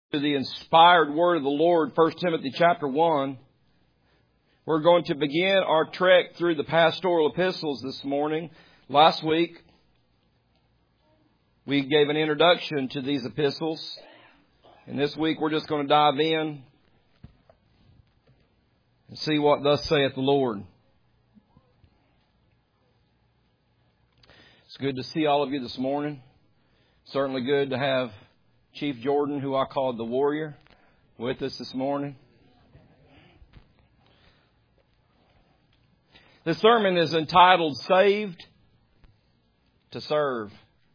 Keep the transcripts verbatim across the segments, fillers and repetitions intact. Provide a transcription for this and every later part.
To the inspired word of the Lord, First Timothy chapter one. We're going to begin our trek through the pastoral epistles this morning. Last week, we gave an introduction to these epistles. And this week, we're just going to dive in and see what thus saith the Lord. It's good to see all of you this morning. Certainly good to have Chief Jordan, who I called the warrior, with us this morning. This sermon is entitled, Saved to Serve.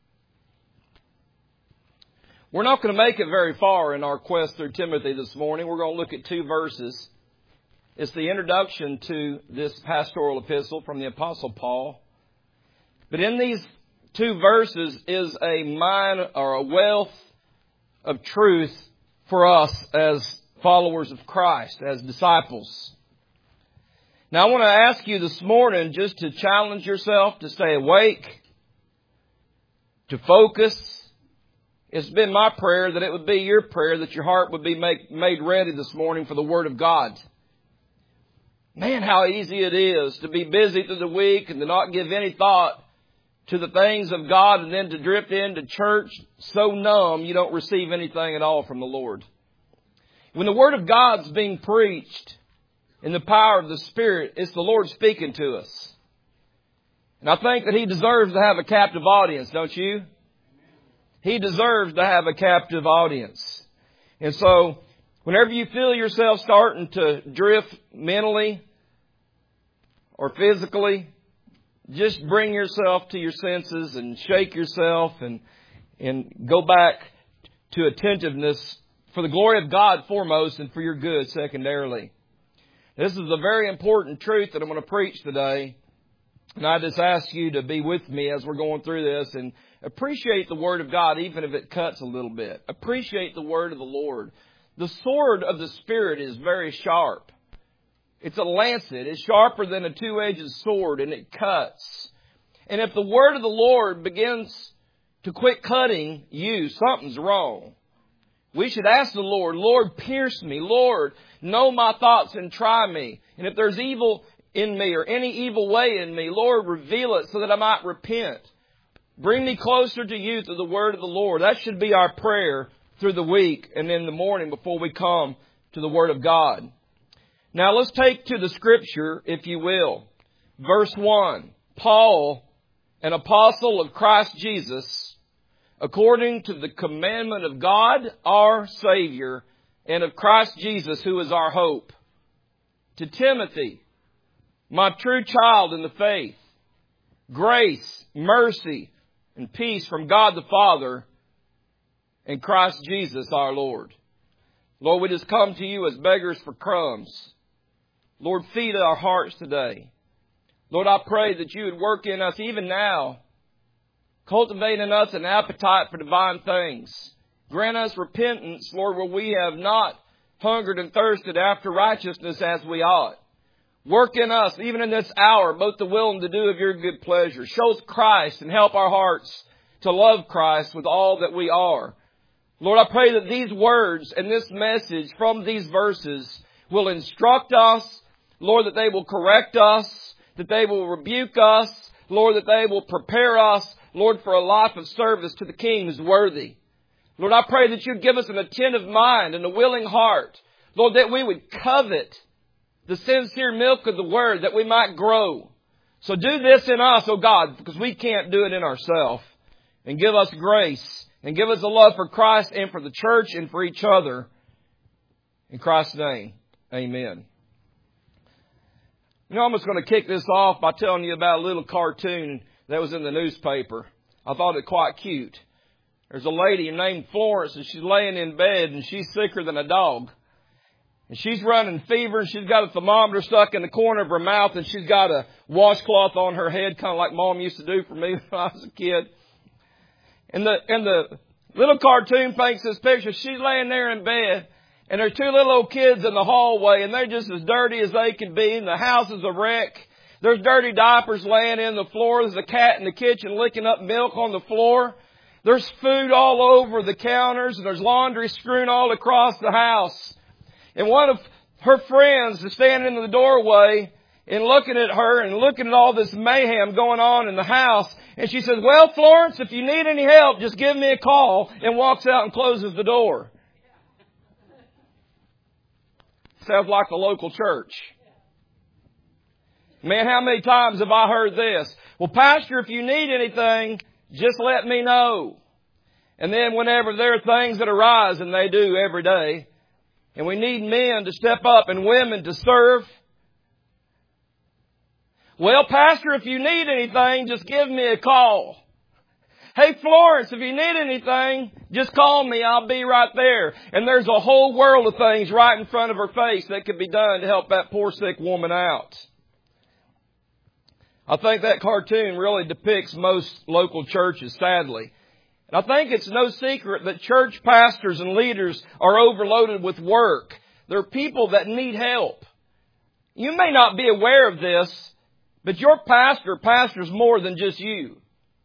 We're not going to make it very far in our quest through Timothy this morning. We're going to look at two verses. It's the introduction to this pastoral epistle from the Apostle Paul. But in these two verses is a mine or a wealth of truth for us as followers of Christ, as disciples. Now I want to ask you this morning just to challenge yourself to stay awake, to focus. It's been my prayer that it would be your prayer that your heart would be make, made ready this morning for the Word of God. Man, how easy it is to be busy through the week and to not give any thought to the things of God and then to drift into church so numb you don't receive anything at all from the Lord. When the Word of God's being preached in the power of the Spirit, it's the Lord speaking to us. And I think that He deserves to have a captive audience, don't you? He deserves to have a captive audience. And so, whenever you feel yourself starting to drift mentally or physically, just bring yourself to your senses and shake yourself and and go back to attentiveness for the glory of God foremost and for your good secondarily. This is a very important truth that I'm going to preach today. And I just ask you to be with me as we're going through this and appreciate the Word of God even if it cuts a little bit. Appreciate the Word of the Lord. The sword of the Spirit is very sharp. It's a lancet. It's sharper than a two-edged sword, and it cuts. And if the word of the Lord begins to quit cutting you, something's wrong. We should ask the Lord, Lord, pierce me. Lord, know my thoughts and try me. And if there's evil in me or any evil way in me, Lord, reveal it so that I might repent. Bring me closer to you through the word of the Lord. That should be our prayer through the week and in the morning before we come to the Word of God. Now let's take to the Scripture, if you will. Verse one. Paul, an apostle of Christ Jesus, according to the commandment of God, our Savior, and of Christ Jesus, who is our hope. To Timothy, my true child in the faith, grace, mercy, and peace from God the Father and Christ Jesus our Lord. Lord, we just come to you as beggars for crumbs. Lord, feed our hearts today. Lord, I pray that you would work in us even now, cultivate in us an appetite for divine things. Grant us repentance, Lord, where we have not hungered and thirsted after righteousness as we ought. Work in us, even in this hour, both the will and the do of your good pleasure. Show us Christ and help our hearts to love Christ with all that we are. Lord, I pray that these words and this message from these verses will instruct us, Lord, that they will correct us, that they will rebuke us, Lord, that they will prepare us, Lord, for a life of service to the King who's worthy. Lord, I pray that you'd give us an attentive mind and a willing heart, Lord, that we would covet the sincere milk of the Word, that we might grow. So do this in us, oh God, because we can't do it in ourselves. And give us grace, and give us a love for Christ and for the church and for each other. In Christ's name, amen. You know, I'm just going to kick this off by telling you about a little cartoon that was in the newspaper. I thought it quite cute. There's a lady named Florence, and she's laying in bed, and she's sicker than a dog. And she's running fever, and she's got a thermometer stuck in the corner of her mouth, and she's got a washcloth on her head, kind of like Mom used to do for me when I was a kid. And the, and the little cartoon paints this picture. She's laying there in bed, and there's two little old kids in the hallway, and they're just as dirty as they can be, and the house is a wreck. There's dirty diapers laying in the floor. There's a cat in the kitchen licking up milk on the floor. There's food all over the counters, and there's laundry strewn all across the house. And one of her friends is standing in the doorway and looking at her and looking at all this mayhem going on in the house. And she says, "Well, Florence, if you need any help, just give me a call," and walks out and closes the door. Sounds like the local church. Man, how many times have I heard this? "Well, Pastor, if you need anything, just let me know." And then whenever there are things that arise, and they do every day, and we need men to step up and women to serve, "Well, Pastor, if you need anything, just give me a call." "Hey, Florence, if you need anything, just call me. I'll be right there." And there's a whole world of things right in front of her face that could be done to help that poor sick woman out. I think that cartoon really depicts most local churches, sadly. And I think it's no secret that church pastors and leaders are overloaded with work. There are people that need help. You may not be aware of this, but your pastor pastors more than just you.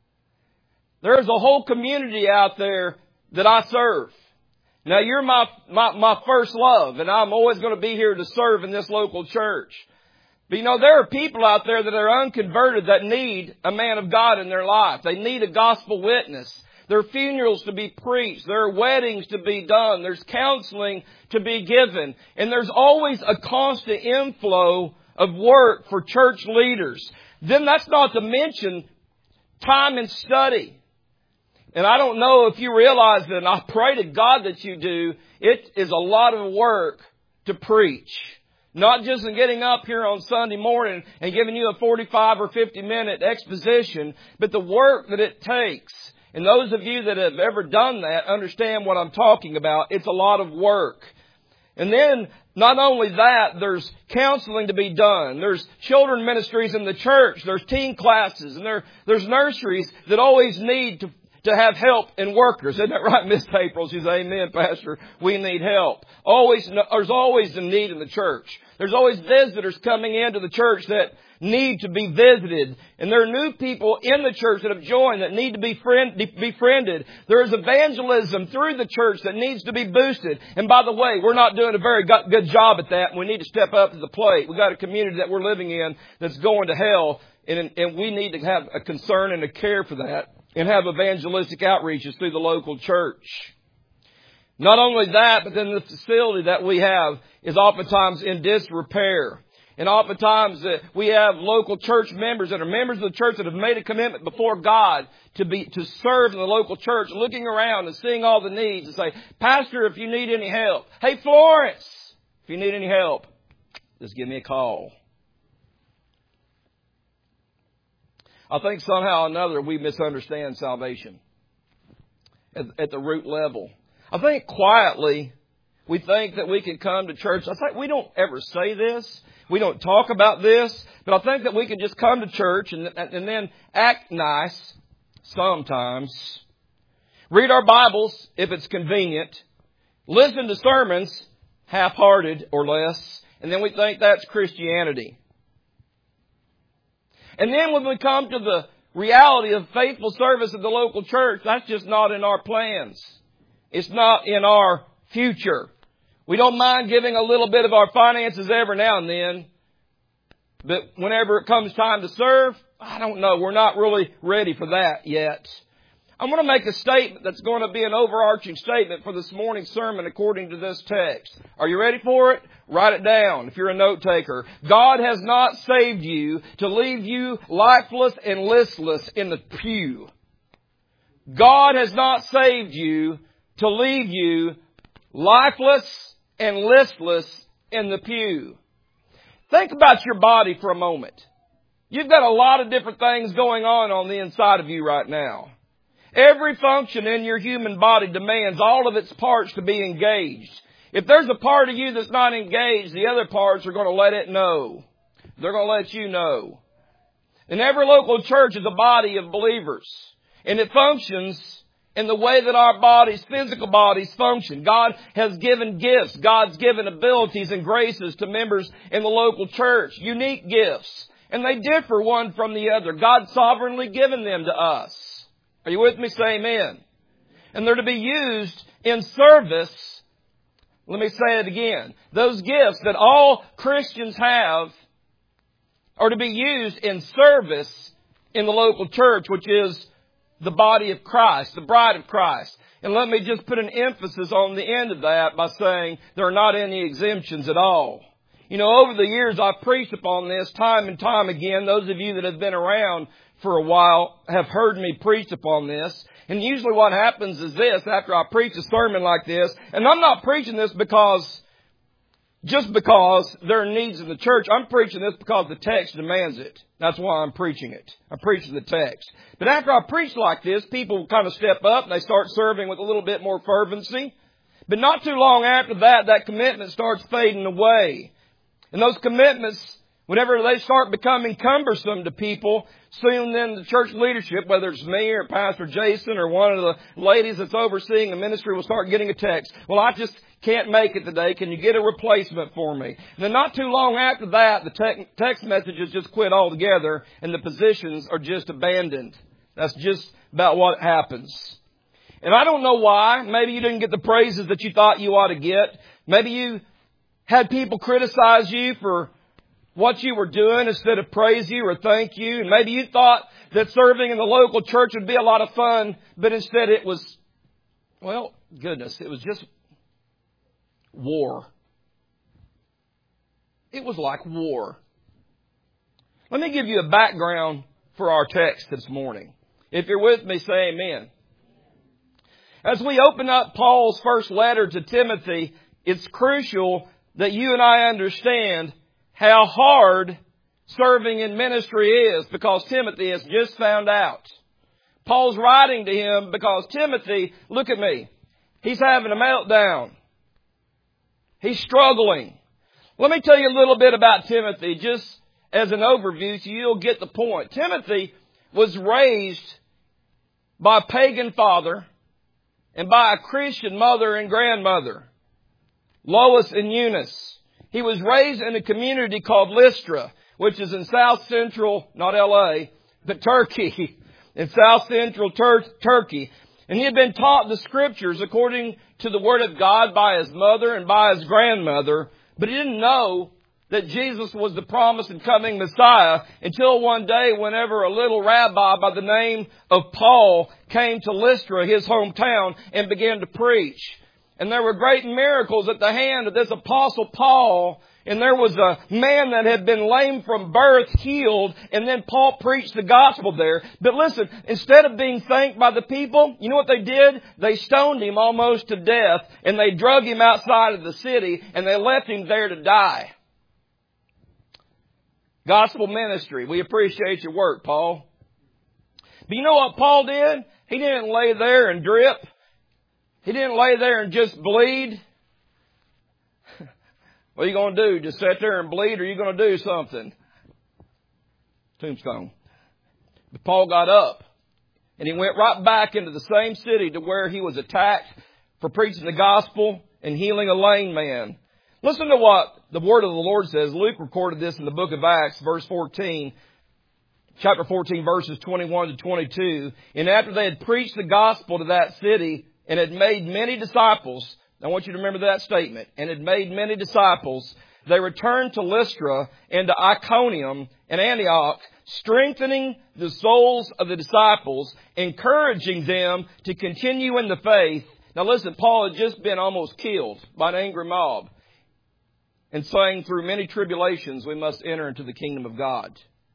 There's a whole community out there that I serve. Now, you're my, my, my first love, and I'm always going to be here to serve in this local church. But you know, there are people out there that are unconverted that need a man of God in their life. They need a gospel witness. There are funerals to be preached. There are weddings to be done. There's counseling to be given. And there's always a constant inflow of work for church leaders. Then that's not to mention time and study. And I don't know if you realize that, and I pray to God that you do, it is a lot of work to preach. Not just in getting up here on Sunday morning and giving you a forty-five or fifty minute exposition, but the work that it takes. And those of you that have ever done that understand what I'm talking about. It's a lot of work. And then, not only that, there's counseling to be done. There's children ministries in the church. There's teen classes. And there, there's nurseries that always need to, to have help and workers. Isn't that right, Miss April? She says, "Amen, Pastor. We need help." Always, there's always a need in the church. There's always visitors coming into the church that need to be visited. And there are new people in the church that have joined that need to be friend, befriended. There is evangelism through the church that needs to be boosted. And by the way, we're not doing a very good job at that. And we need to step up to the plate. We've got a community that we're living in that's going to hell. And, and we need to have a concern and a care for that. And have evangelistic outreaches through the local church. Not only that, but then the facility that we have is oftentimes in disrepair. And oftentimes uh, we have local church members that are members of the church that have made a commitment before God to be to serve in the local church, looking around and seeing all the needs and say, "Pastor, if you need any help. Hey, Florence, if you need any help, just give me a call." I think somehow or another we misunderstand salvation at, at the root level. I think quietly we think that we can come to church. I think we don't ever say this. We don't talk about this. But I think that we can just come to church and, and then act nice sometimes. Read our Bibles if it's convenient. Listen to sermons half-hearted or less. And then we think that's Christianity. And then when we come to the reality of faithful service at the local church, that's just not in our plans. It's not in our future. We don't mind giving a little bit of our finances every now and then. But whenever it comes time to serve, I don't know. We're not really ready for that yet. I'm going to make a statement that's going to be an overarching statement for this morning's sermon according to this text. Are you ready for it? Write it down if you're a note taker. God has not saved you to leave you lifeless and listless in the pew. God has not saved you to leave you lifeless and listless in the pew. Think about your body for a moment. You've got a lot of different things going on on the inside of you right now. Every function in your human body demands all of its parts to be engaged. If there's a part of you that's not engaged, the other parts are going to let it know. They're going to let you know. And every local church is a body of believers. And it functions in the way that our bodies, physical bodies, function. God has given gifts. God's given abilities and graces to members in the local church. Unique gifts. And they differ one from the other. God's sovereignly given them to us. Are you with me? Say amen. and they're to be used in service. Let me say it again. Those gifts that all Christians have are to be used in service in the local church, which is the body of Christ, the bride of Christ. And let me just put an emphasis on the end of that by saying there are not any exemptions at all. You know, over the years I've preached upon this time and time again. Those of you that have been around for a while have heard me preach upon this. And usually what happens is this, after I preach a sermon like this, and I'm not preaching this because, just because there are needs in the church. I'm preaching this because the text demands it. That's why I'm preaching it. I'm preaching the text. But after I preach like this, people kind of step up and they start serving with a little bit more fervency. But not too long after that, that commitment starts fading away. And those commitments, whenever they start becoming cumbersome to people, soon then the church leadership, whether it's me or Pastor Jason or one of the ladies that's overseeing the ministry, will start getting a text. Well, I just can't make it today. Can you get a replacement for me? And then not too long after that, the te- text messages just quit altogether and the positions are just abandoned. That's just about what happens. And I don't know why. Maybe you didn't get the praises that you thought you ought to get. Maybe you had people criticize you for what you were doing instead of praise you or thank you. And maybe you thought that serving in the local church would be a lot of fun, but instead it was, well, goodness, it was just war. It was like war. Let me give you a background for our text this morning. If you're with me, say amen. As we open up Paul's first letter to Timothy, it's crucial that you and I understand how hard serving in ministry is, because Timothy has just found out. Paul's writing to him because Timothy, look at me, he's having a meltdown. He's struggling. Let me tell you a little bit about Timothy, just as an overview, so you'll get the point. Timothy was raised by a pagan father and by a Christian mother and grandmother, Lois and Eunice. He was raised in a community called Lystra, which is in south central, not L A, but Turkey, in south central Tur- Turkey. And he had been taught the Scriptures according to the Word of God by his mother and by his grandmother, but he didn't know that Jesus was the promised and coming Messiah until one day whenever a little rabbi by the name of Paul came to Lystra, his hometown, and began to preach. And there were great miracles at the hand of this Apostle Paul. And there was a man that had been lame from birth healed. And then Paul preached the gospel there. But listen, instead of being thanked by the people, you know what they did? They stoned him almost to death. And they drug him outside of the city. And they left him there to die. Gospel ministry. We appreciate your work, Paul. But you know what Paul did? He didn't lay there and drip. He didn't lay there and just bleed. What are you going to do? Just sit there and bleed, or are you going to do something? Tombstone. But Paul got up, and he went right back into the same city to where he was attacked for preaching the gospel and healing a lame man. Listen to what the word of the Lord says. Luke recorded this in the book of Acts, verse fourteen, chapter fourteen, verses twenty-one to twenty-two. And after they had preached the gospel to that city and had made many disciples, I want you to remember that statement, and had made many disciples, they returned to Lystra and to Iconium and Antioch, strengthening the souls of the disciples, encouraging them to continue in the faith. Now listen, Paul had just been almost killed by an angry mob, and saying, through many tribulations we must enter into the kingdom of God.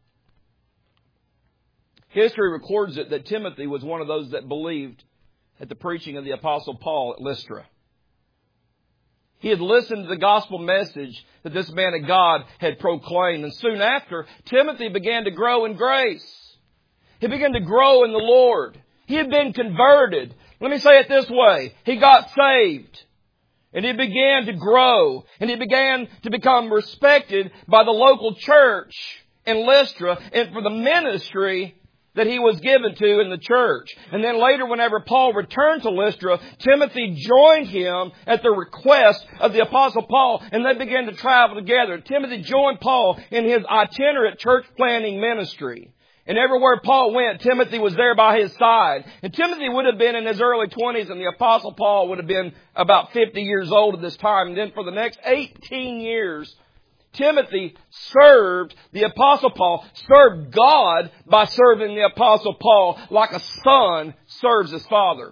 History records it that Timothy was one of those that believed at the preaching of the Apostle Paul at Lystra. He had listened to the gospel message that this man of God had proclaimed. And soon after, Timothy began to grow in grace. He began to grow in the Lord. He had been converted. Let me say it this way. He got saved. And he began to grow. And he began to become respected by the local church in Lystra and for the ministry that he was given to in the church. And then later, whenever Paul returned to Lystra, Timothy joined him at the request of the Apostle Paul, and they began to travel together. Timothy joined Paul in his itinerant church planting ministry. And everywhere Paul went, Timothy was there by his side. And Timothy would have been in his early twenties, and the Apostle Paul would have been about fifty years old at this time. And then for the next eighteen years, Timothy served the Apostle Paul, served God by serving the Apostle Paul like a son serves his father.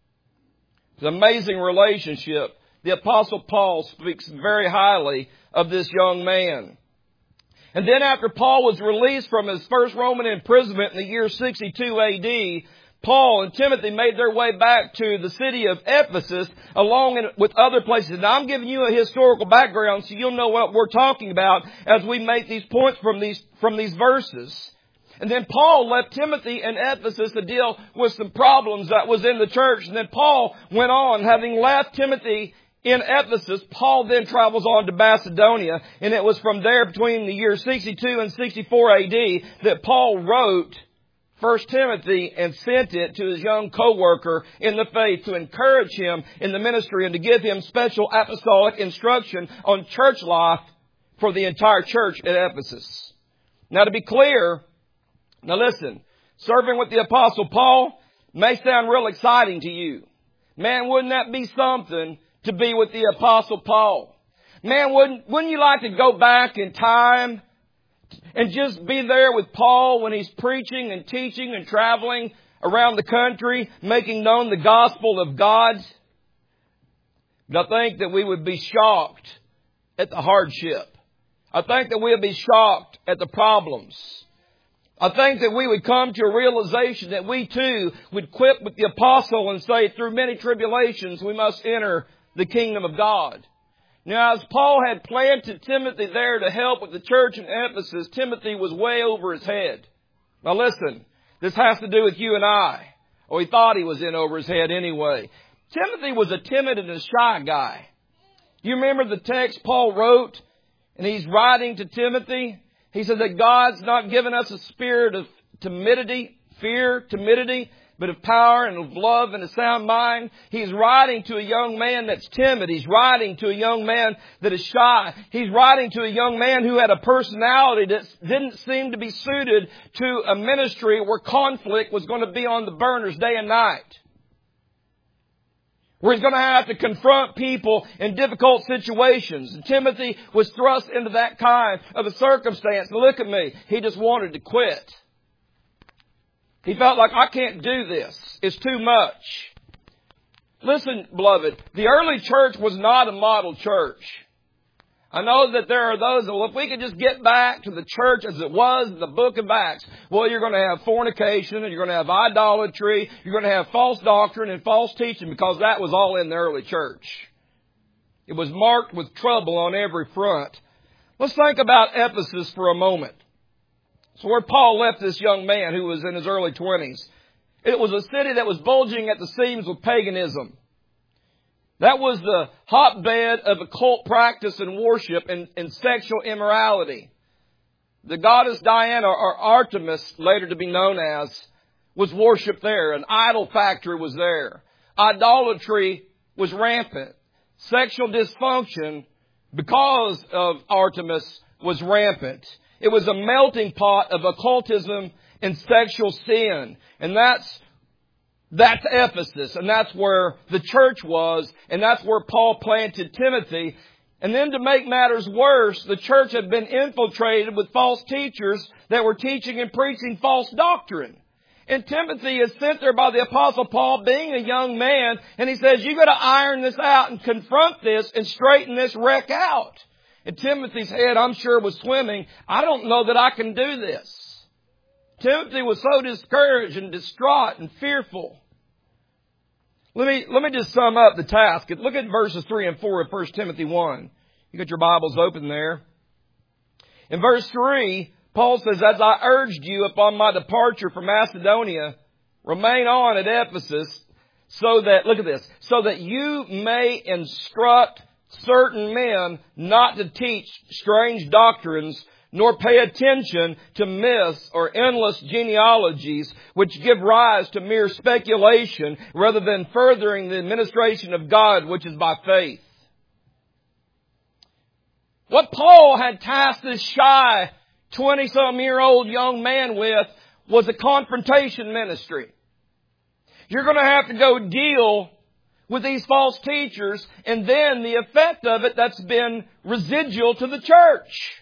It's an amazing relationship. The Apostle Paul speaks very highly of this young man. And then after Paul was released from his first Roman imprisonment in the year sixty-two A D, Paul and Timothy made their way back to the city of Ephesus along in, with other places. Now I'm giving you a historical background so you'll know what we're talking about as we make these points from these, from these verses. And then Paul left Timothy in Ephesus to deal with some problems that was in the church. And then Paul went on, having left Timothy in Ephesus, Paul then travels on to Macedonia, and it was from there between the years sixty-two and sixty-four A D that Paul wrote First Timothy and sent it to his young co-worker in the faith to encourage him in the ministry and to give him special apostolic instruction on church life for the entire church at Ephesus. Now to be clear, now listen, serving with the Apostle Paul may sound real exciting to you. Man, wouldn't that be something to be with the Apostle Paul? Man, wouldn't, wouldn't you like to go back in time and just be there with Paul when he's preaching and teaching and traveling around the country, making known the gospel of God? But I think that we would be shocked at the hardship. I think that we would be shocked at the problems. I think that we would come to a realization that we too would quit with the apostle and say, through many tribulations we must enter the kingdom of God. Now, as Paul had planted Timothy there to help with the church in Ephesus, Timothy was way over his head. Now listen, this has to do with you and I. Or he thought he was in over his head anyway. Timothy was a timid and a shy guy. You remember the text Paul wrote? And he's writing to Timothy. He said that God's not given us a spirit of timidity, fear, timidity, but of power and of love and a sound mind. He's writing to a young man that's timid. He's writing to a young man that is shy. He's writing to a young man who had a personality that didn't seem to be suited to a ministry where conflict was going to be on the burners day and night. Where he's going to have to confront people in difficult situations. And Timothy was thrust into that kind of a circumstance. And look at me. He just wanted to quit. He felt like, I can't do this. It's too much. Listen, beloved, the early church was not a model church. I know that there are those that, well, if we could just get back to the church as it was in the book of Acts, well, you're going to have fornication and you're going to have idolatry, you're going to have false doctrine and false teaching, because that was all in the early church. It was marked with trouble on every front. Let's think about Ephesus for a moment. So where Paul left this young man who was in his early twenties, it was a city that was bulging at the seams with paganism. That was the hotbed of occult practice and worship and, and sexual immorality. The goddess Diana, or Artemis, later to be known as, was worshipped there. An idol factory was there. Idolatry was rampant. Sexual dysfunction, because of Artemis, was rampant. It was a melting pot of occultism and sexual sin. And that's That's Ephesus, and that's where the church was, and that's where Paul planted Timothy. And then to make matters worse, the church had been infiltrated with false teachers that were teaching and preaching false doctrine. And Timothy is sent there by the Apostle Paul, being a young man, and he says, you've got to iron this out and confront this and straighten this wreck out. And Timothy's head, I'm sure, was swimming. I don't know that I can do this. Timothy was so discouraged and distraught and fearful. Let me, let me just sum up the task. Look at verses three and four of First Timothy one. You got your Bibles open there. In verse three, Paul says, as I urged you upon my departure from Macedonia, remain on at Ephesus, so that, look at this, so that you may instruct certain men not to teach strange doctrines, nor pay attention to myths or endless genealogies which give rise to mere speculation rather than furthering the administration of God, which is by faith. What Paul had tasked this shy twenty-some-year-old young man with was a confrontation ministry. You're going to have to go deal with these false teachers, and then the effect of it that's been residual to the church.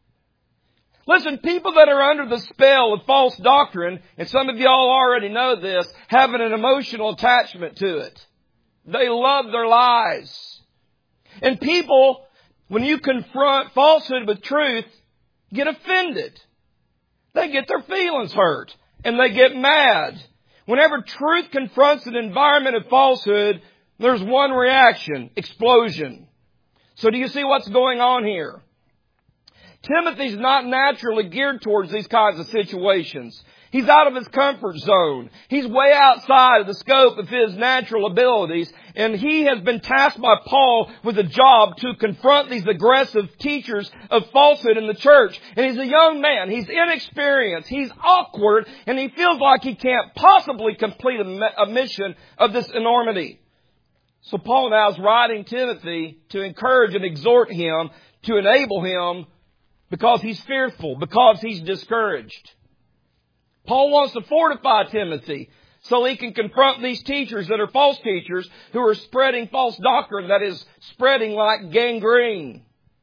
Listen, people that are under the spell of false doctrine, and some of y'all already know this, have an emotional attachment to it. They love their lies. And people, when you confront falsehood with truth, get offended. They get their feelings hurt, and they get mad. Whenever truth confronts an environment of falsehood, there's one reaction: explosion. So do you see what's going on here? Timothy's not naturally geared towards these kinds of situations. He's out of his comfort zone. He's way outside of the scope of his natural abilities, and he has been tasked by Paul with a job to confront these aggressive teachers of falsehood in the church. And he's a young man. He's inexperienced. He's awkward, and he feels like he can't possibly complete a mission of this enormity. So Paul now is writing Timothy to encourage and exhort him, to enable him, because he's fearful, because he's discouraged. Paul wants to fortify Timothy so he can confront these teachers that are false teachers who are spreading false doctrine that is spreading like gangrene.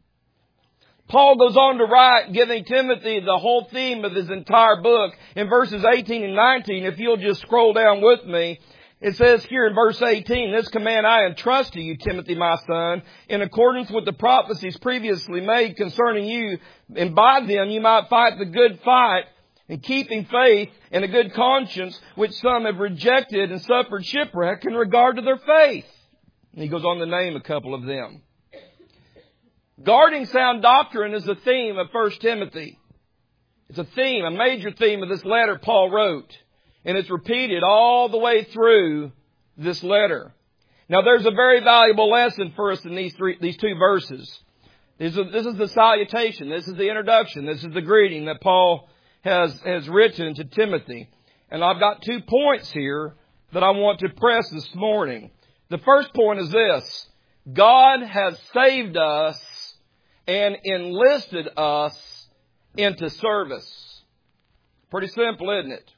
Paul goes on to write, giving Timothy the whole theme of his entire book in verses eighteen and nineteen. If you'll just scroll down with me, it says here in verse eighteen, "This command I entrust to you, Timothy, my son, in accordance with the prophecies previously made concerning you, and by them you might fight the good fight, and keeping faith and a good conscience, which some have rejected and suffered shipwreck in regard to their faith." And he goes on to name a couple of them. Guarding sound doctrine is the theme of First Timothy. It's a theme, a major theme of this letter Paul wrote. And it's repeated all the way through this letter. Now there's a very valuable lesson for us in these three, these two verses. This is, this is the salutation. This is the introduction. This is the greeting that Paul has, has written to Timothy. And I've got two points here that I want to press this morning. The first point is this: God has saved us and enlisted us into service. Pretty simple, isn't it?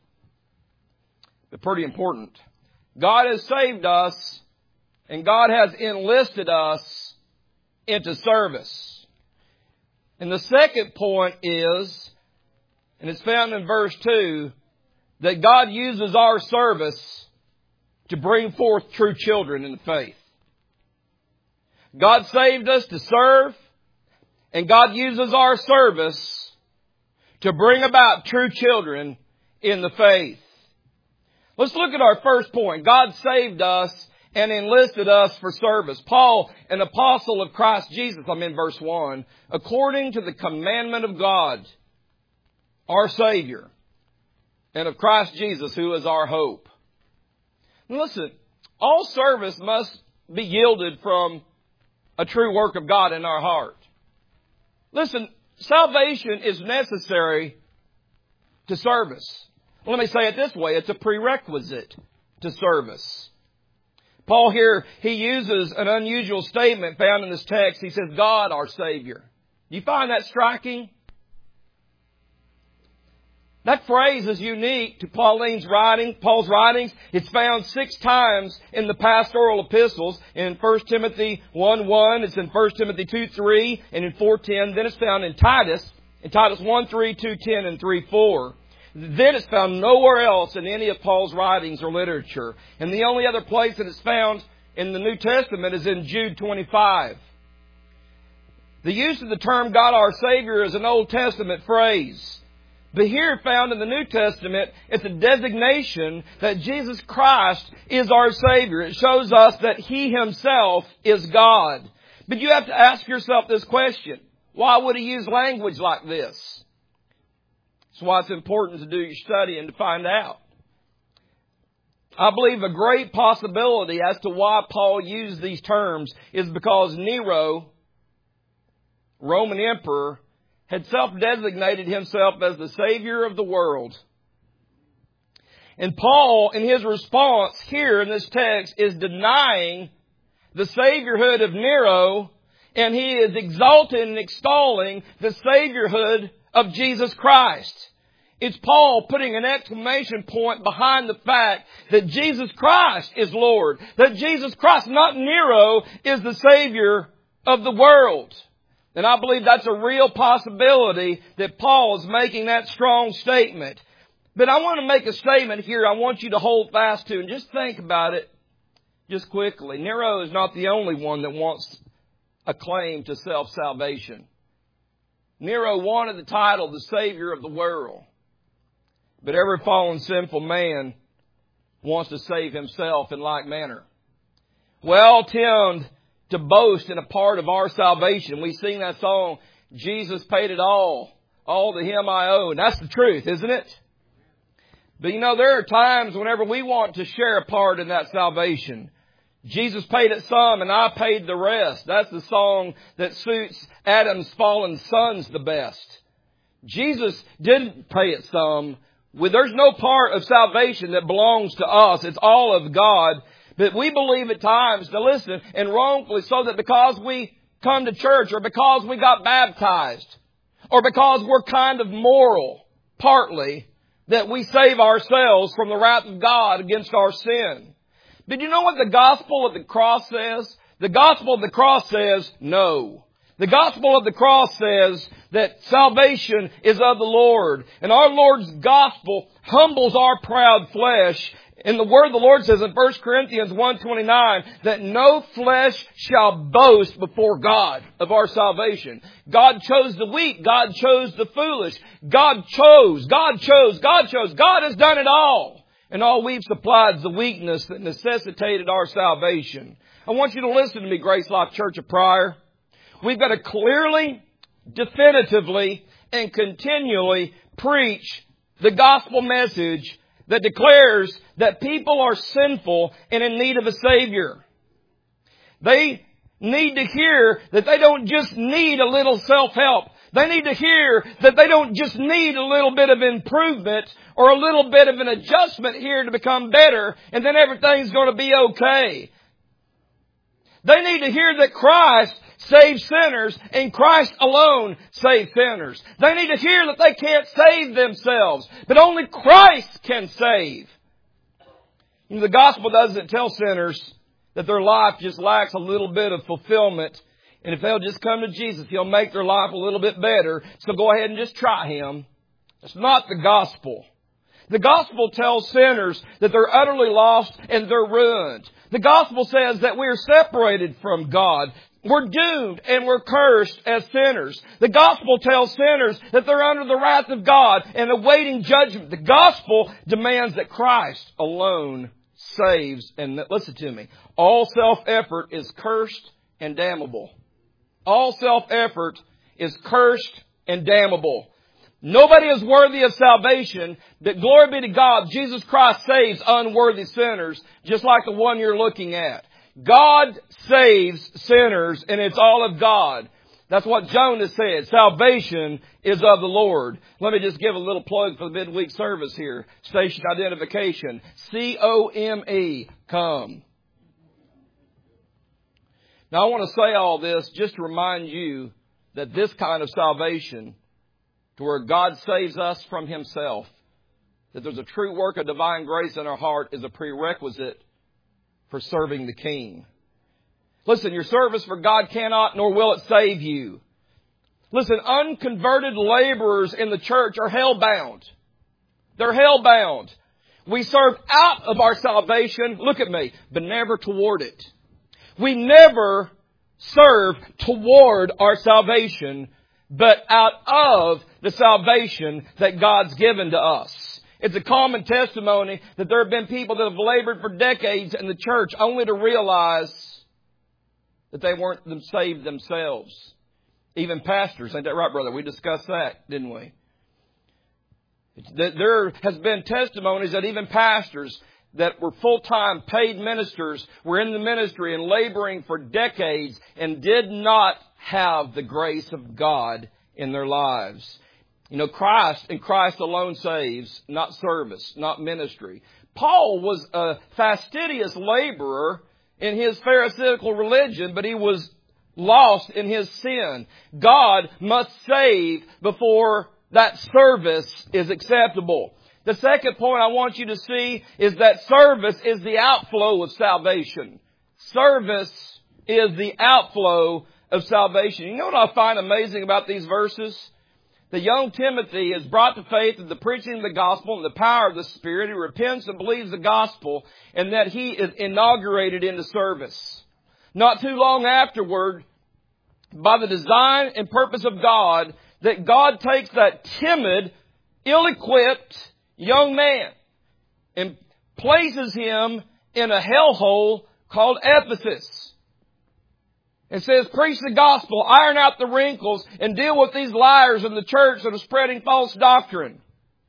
But pretty important. God has saved us, and God has enlisted us into service. And the second point is, and it's found in verse two, that God uses our service to bring forth true children in the faith. God saved us to serve, and God uses our service to bring about true children in the faith. Let's look at our first point. God saved us and enlisted us for service. Paul, an apostle of Christ Jesus, I'm in verse one, according to the commandment of God, our Savior, and of Christ Jesus, who is our hope. Now listen, all service must be yielded from a true work of God in our heart. Listen, salvation is necessary to service. Let me say it this way. It's a prerequisite to service. Paul here, he uses an unusual statement found in this text. He says, God our Savior. Do you find that striking? That phrase is unique to Pauline's writing, Paul's writings. It's found six times in the pastoral epistles. In First Timothy one one, it's in First Timothy two three, and in four ten. Then it's found in Titus, in Titus one three, two ten, and three four. Then it's found nowhere else in any of Paul's writings or literature. And the only other place that it's found in the New Testament is in Jude twenty-five. The use of the term God our Savior is an Old Testament phrase. But here found in the New Testament, it's a designation that Jesus Christ is our Savior. It shows us that He Himself is God. But you have to ask yourself this question: why would He use language like this? That's why it's important to do your study and to find out. I believe a great possibility as to why Paul used these terms is because Nero, Roman emperor, had self-designated himself as the Savior of the world. And Paul, in his response here in this text, is denying the Saviorhood of Nero, and he is exalting and extolling the Saviorhood of Jesus Christ. It's Paul putting an exclamation point behind the fact that Jesus Christ is Lord. That Jesus Christ, not Nero, is the Savior of the world. And I believe that's a real possibility that Paul is making that strong statement. But I want to make a statement here I want you to hold fast to and just think about it just quickly. Nero is not the only one that wants a claim to self-salvation. Nero wanted the title, the Savior of the world. But every fallen sinful man wants to save himself in like manner. We all tend to boast in a part of our salvation. We sing that song, Jesus paid it all. All to Him I owe. And that's the truth, isn't it? But you know, there are times whenever we want to share a part in that salvation. Jesus paid it some and I paid the rest. That's the song that suits Adam's fallen sons the best. Jesus didn't pay it some. There's no part of salvation that belongs to us. It's all of God. But we believe at times, to listen, and wrongfully so, that because we come to church or because we got baptized or because we're kind of moral, partly, that we save ourselves from the wrath of God against our sin. Did you know what the gospel of the cross says? The gospel of the cross says no. The gospel of the cross says that salvation is of the Lord. And our Lord's gospel humbles our proud flesh. And the word of the Lord says in First Corinthians one twenty-nine that no flesh shall boast before God of our salvation. God chose the weak. God chose the foolish. God chose. God chose. God chose. God has done it all. And all we've supplied is the weakness that necessitated our salvation. I want you to listen to me, Grace Life Church of Pryor. We've got to clearly, definitively, and continually preach the gospel message that declares that people are sinful and in need of a Savior. They need to hear that they don't just need a little self-help. They need to hear that they don't just need a little bit of improvement or a little bit of an adjustment here to become better and then everything's going to be okay. They need to hear that Christ saves sinners and Christ alone saves sinners. They need to hear that they can't save themselves, but only Christ can save. You know, the gospel doesn't tell sinners that their life just lacks a little bit of fulfillment. And if they'll just come to Jesus, He'll make their life a little bit better. So go ahead and just try Him. It's not the gospel. The gospel tells sinners that they're utterly lost and they're ruined. The gospel says that we're separated from God. We're doomed and we're cursed as sinners. The gospel tells sinners that they're under the wrath of God and awaiting judgment. The gospel demands that Christ alone saves. And listen to me. All self-effort is cursed and damnable. All self-effort is cursed and damnable. Nobody is worthy of salvation, but glory be to God, Jesus Christ saves unworthy sinners, just like the one you're looking at. God saves sinners, and it's all of God. That's what Jonah said. Salvation is of the Lord. Let me just give a little plug for the midweek service here. Station identification. C O M E. Come. Now I want to say all this just to remind you that this kind of salvation, to where God saves us from Himself, that there's a true work of divine grace in our heart, is a prerequisite for serving the King. Listen, your service for God cannot nor will it save you. Listen, unconverted laborers in the church are hell-bound. They're hell-bound. We serve out of our salvation, look at me, but never toward it. We never serve toward our salvation, but out of the salvation that God's given to us. It's a common testimony that there have been people that have labored for decades in the church only to realize that they weren't saved themselves. Even pastors, ain't that right, brother? We discussed that, didn't we? There has been testimonies that even pastors that were full-time paid ministers were in the ministry and laboring for decades and did not have the grace of God in their lives. You know, Christ and Christ alone saves, not service, not ministry. Paul was a fastidious laborer in his Pharisaical religion, but he was lost in his sin. God must save before that service is acceptable. The second point I want you to see is that service is the outflow of salvation. Service is the outflow of salvation. You know what I find amazing about these verses? The young Timothy is brought to faith in the preaching of the gospel and the power of the Spirit. He repents and believes the gospel, and that he is inaugurated into service. Not too long afterward, by the design and purpose of God, that God takes that timid, ill-equipped young man and places him in a hellhole called Ephesus. It says, preach the gospel, iron out the wrinkles, and deal with these liars in the church that are spreading false doctrine.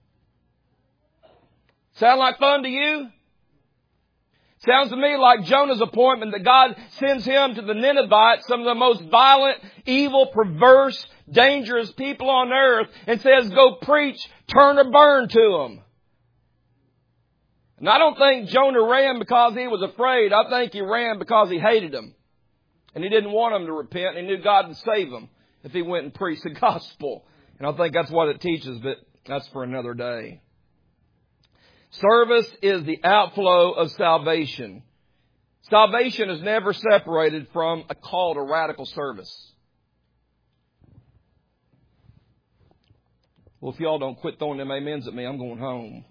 Sound like fun to you? Sounds to me like Jonah's appointment, that God sends him to the Ninevites, some of the most violent, evil, perverse, dangerous people on earth, and says, go preach, turn or burn to them. And I don't think Jonah ran because he was afraid. I think he ran because he hated them. And he didn't want them to repent. He knew God would save them if he went and preached the gospel. And I think that's what it teaches, but that's for another day. Service is the outflow of salvation. Salvation is never separated from a call to radical service. Well, if y'all don't quit throwing them amens at me, I'm going home.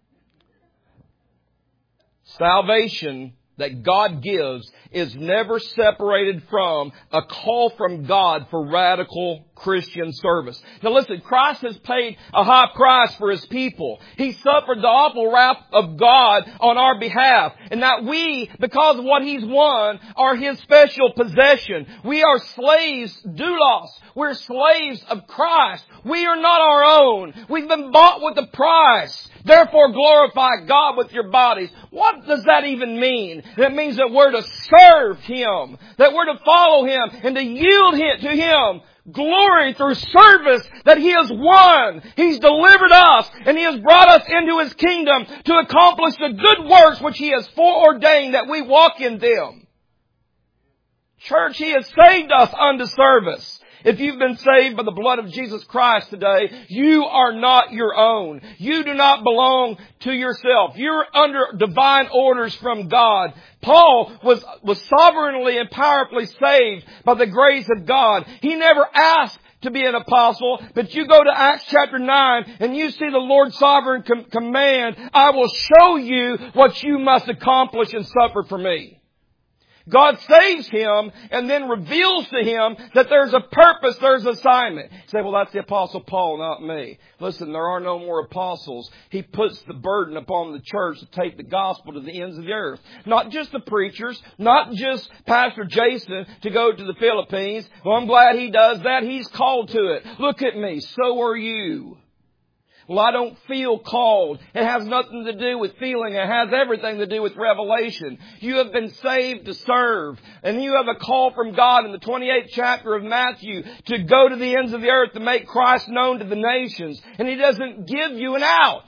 Salvation that God gives is never separated from a call from God for radical Christian service. Now listen, Christ has paid a high price for His people. He suffered the awful wrath of God on our behalf. And that we, because of what He's won, are His special possession. We are slaves, doulos. We're slaves of Christ. We are not our own. We've been bought with a price. Therefore glorify God with your bodies. What does that even mean? That means that we're to serve Him. That we're to follow Him and to yield to Him glory through service that He has won. He's delivered us and He has brought us into His kingdom to accomplish the good works which He has foreordained that we walk in them. Church, He has saved us unto service. If you've been saved by the blood of Jesus Christ today, you are not your own. You do not belong to yourself. You're under divine orders from God. Paul was, was sovereignly and powerfully saved by the grace of God. He never asked to be an apostle, but you go to Acts chapter nine and you see the Lord's sovereign com- command, I will show you what you must accomplish and suffer for me. God saves him and then reveals to him that there's a purpose, there's assignment. You say, well, that's the Apostle Paul, not me. Listen, there are no more apostles. He puts the burden upon the church to take the gospel to the ends of the earth. Not just the preachers, not just Pastor Jason to go to the Philippines. Well, I'm glad he does that. He's called to it. Look at me. So are you. Well, I don't feel called. It has nothing to do with feeling. It has everything to do with revelation. You have been saved to serve. And you have a call from God in the twenty-eighth chapter of Matthew to go to the ends of the earth to make Christ known to the nations. And He doesn't give you an out.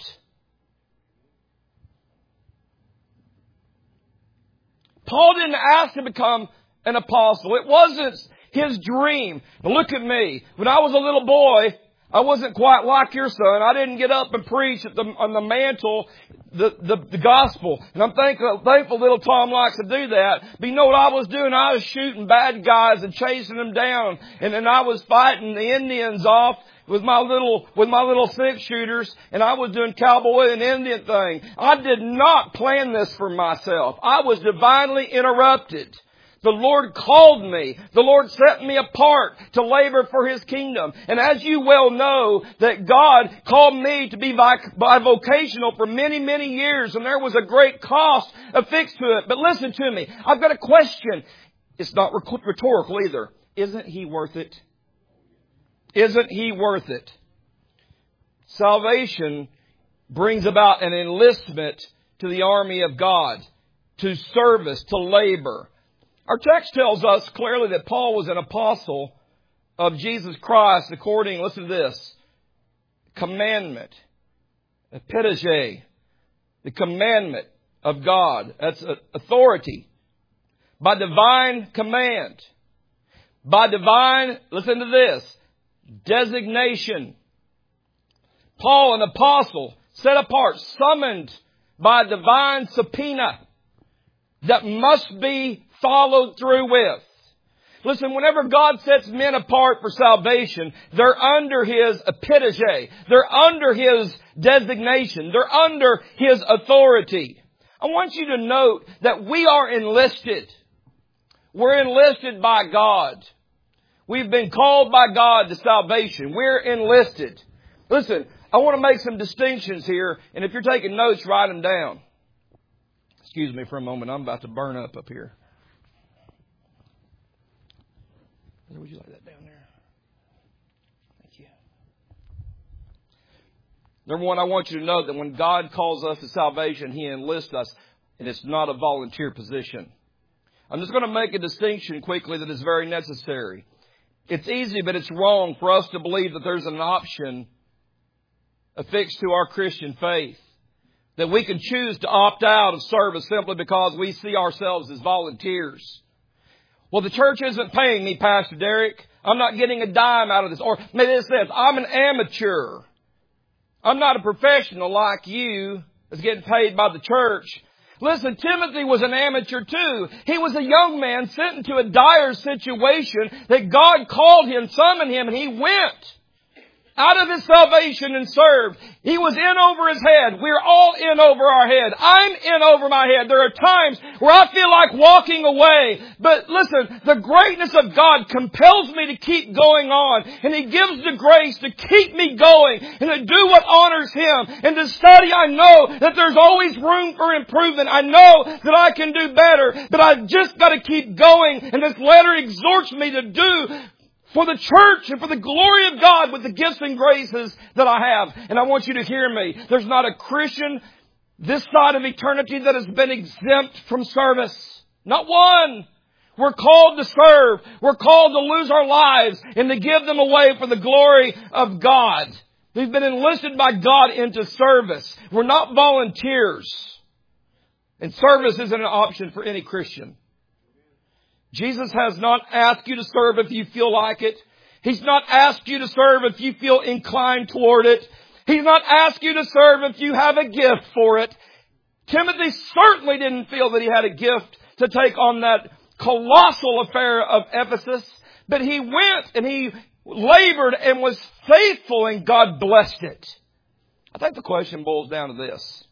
Paul didn't ask to become an apostle. It wasn't his dream. Now look at me. When I was a little boy, I wasn't quite like your son. I didn't get up and preach at the, on the mantle the, the, the gospel. And I'm thankful, thankful little Tom likes to do that. But you know what I was doing? I was shooting bad guys and chasing them down. And then I was fighting the Indians off with my little, with my little six shooters. And I was doing cowboy and Indian thing. I did not plan this for myself. I was divinely interrupted. The Lord called me. The Lord set me apart to labor for His kingdom. And as you well know, that God called me to be bivocational for many, many years. And there was a great cost affixed to it. But listen to me. I've got a question. It's not rhetorical either. Isn't He worth it? Isn't He worth it? Salvation brings about an enlistment to the army of God, to service, to labor. Our text tells us clearly that Paul was an apostle of Jesus Christ according, listen to this, commandment, epitage, the commandment of God. That's authority. By divine command. By divine, listen to this, designation. Paul, an apostle, set apart, summoned by divine subpoena that must be followed through with. Listen, whenever God sets men apart for salvation, they're under His epitome. They're under His designation. They're under His authority. I want you to note that we are enlisted. We're enlisted by God. We've been called by God to salvation. We're enlisted. Listen, I want to make some distinctions here, and if you're taking notes, write them down. Excuse me for a moment. I'm about to burn up up here. Would you like that down there? Thank you. Number one, I want you to know that when God calls us to salvation, He enlists us, and it's not a volunteer position. I'm just going to make a distinction quickly that is very necessary. It's easy, but it's wrong for us to believe that there's an option affixed to our Christian faith, that we can choose to opt out of service simply because we see ourselves as volunteers. Well, the church isn't paying me, Pastor Derek. I'm not getting a dime out of this. Or maybe it says, I'm an amateur. I'm not a professional like you that's getting paid by the church. Listen, Timothy was an amateur too. He was a young man sent into a dire situation that God called him, summoned him, and he went out of his salvation and served. He was in over his head. We're all in over our head. I'm in over my head. There are times where I feel like walking away. But listen, the greatness of God compels me to keep going on. And He gives the grace to keep me going and to do what honors Him. And to study, I know that there's always room for improvement. I know that I can do better. But I've just got to keep going. And this letter exhorts me to do for the church and for the glory of God with the gifts and graces that I have. And I want you to hear me. There's not a Christian this side of eternity that has been exempt from service. Not one. We're called to serve. We're called to lose our lives and to give them away for the glory of God. We've been enlisted by God into service. We're not volunteers. And service isn't an option for any Christian. Jesus has not asked you to serve if you feel like it. He's not asked you to serve if you feel inclined toward it. He's not asked you to serve if you have a gift for it. Timothy certainly didn't feel that he had a gift to take on that colossal affair of Ephesus. But he went and he labored and was faithful, and God blessed it. I think the question boils down to this.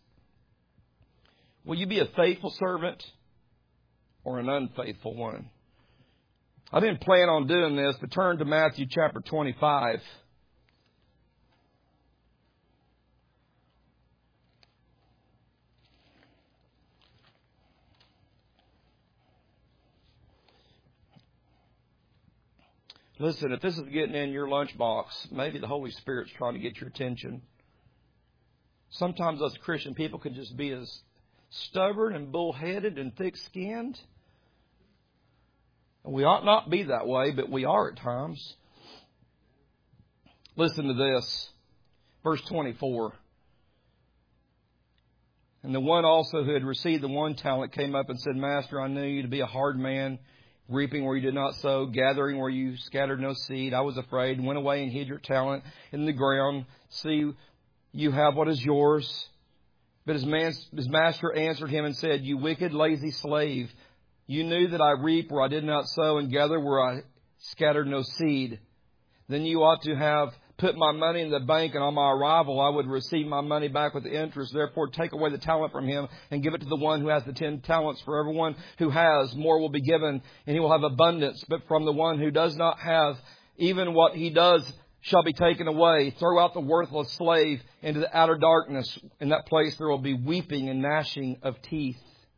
Will you be a faithful servant or an unfaithful one? I didn't plan on doing this, but turn to Matthew chapter twenty-five. Listen, if this is getting in your lunchbox, maybe the Holy Spirit's trying to get your attention. Sometimes us Christian people can just be as stubborn and bullheaded and thick-skinned. And we ought not be that way, but we are at times. Listen to this. Verse twenty-four. And the one also who had received the one talent came up and said, Master, I knew you to be a hard man, reaping where you did not sow, gathering where you scattered no seed. I was afraid and went away and hid your talent in the ground. See, you have what is yours. But his, man, his master answered him and said, You wicked, lazy slave, you knew that I reap where I did not sow and gather where I scattered no seed. Then you ought to have put my money in the bank, and on my arrival I would receive my money back with interest. Therefore take away the talent from him and give it to the one who has the ten talents. For everyone who has, more will be given, and he will have abundance. But from the one who does not have, even what he does shall be taken away. Throw out the worthless slave into the outer darkness. In that place there will be weeping and gnashing of teeth.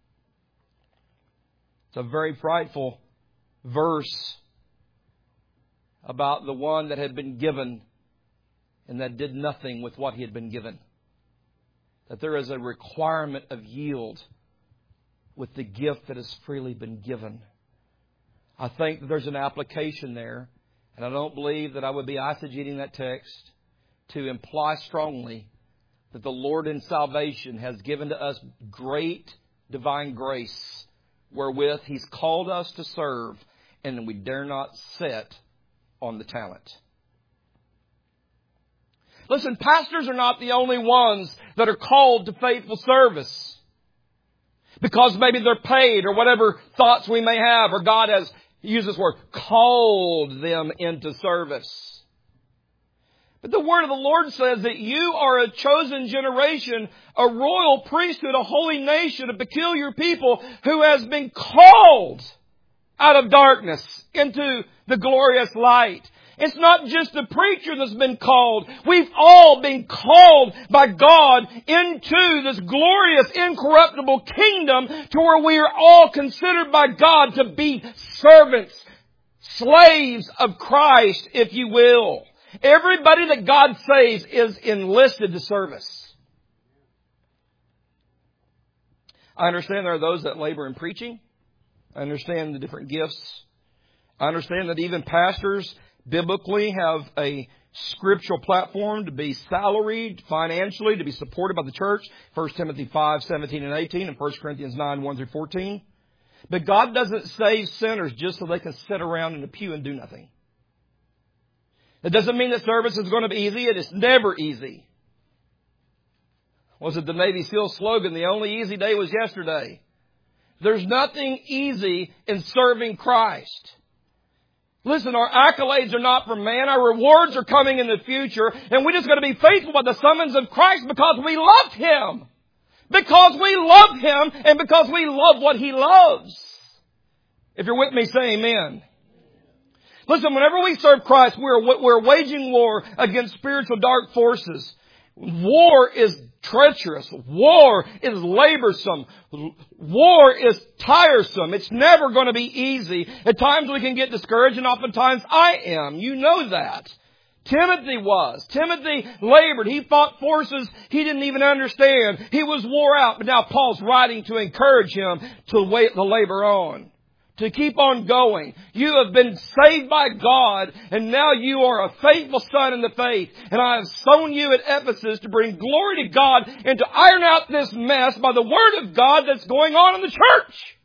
It's a very frightful verse about the one that had been given and that did nothing with what he had been given. That there is a requirement of yield with the gift that has freely been given. I think that there's an application there, and I don't believe that I would be eisegeting that text to imply strongly that the Lord in salvation has given to us great divine grace wherewith He's called us to serve, and we dare not set on the talent. Listen, pastors are not the only ones that are called to faithful service. Because maybe they're paid or whatever thoughts we may have, or God has, used this word, called them into service. But the word of the Lord says that you are a chosen generation, a royal priesthood, a holy nation, a peculiar people who has been called out of darkness into the glorious light. It's not just the preacher that's been called. We've all been called by God into this glorious, incorruptible kingdom to where we are all considered by God to be servants, slaves of Christ, if you will. Everybody that God saves is enlisted to service. I understand there are those that labor in preaching. I understand the different gifts. I understand that even pastors biblically have a scriptural platform to be salaried financially, to be supported by the church. First Timothy five, seventeen and eighteen and First Corinthians nine, one through fourteen. But God doesn't save sinners just so they can sit around in a pew and do nothing. It doesn't mean that service is going to be easy. It is never easy. Was it the Navy SEAL slogan, the only easy day was yesterday? There's nothing easy in serving Christ. Listen, our accolades are not from man. Our rewards are coming in the future. And we're just going to be faithful by the summons of Christ because we love Him. Because we love Him and because we love what He loves. If you're with me, say amen. Listen, whenever we serve Christ, we're, we're waging war against spiritual dark forces. War is treacherous. War is laborsome. War is tiresome. It's never going to be easy. At times we can get discouraged, and oftentimes I am. You know that. Timothy was. Timothy labored. He fought forces he didn't even understand. He was wore out. But now Paul's writing to encourage him to wait the labor on. To keep on going. You have been saved by God, and now you are a faithful son in the faith. And I have sown you at Ephesus to bring glory to God and to iron out this mess by the Word of God that's going on in the church.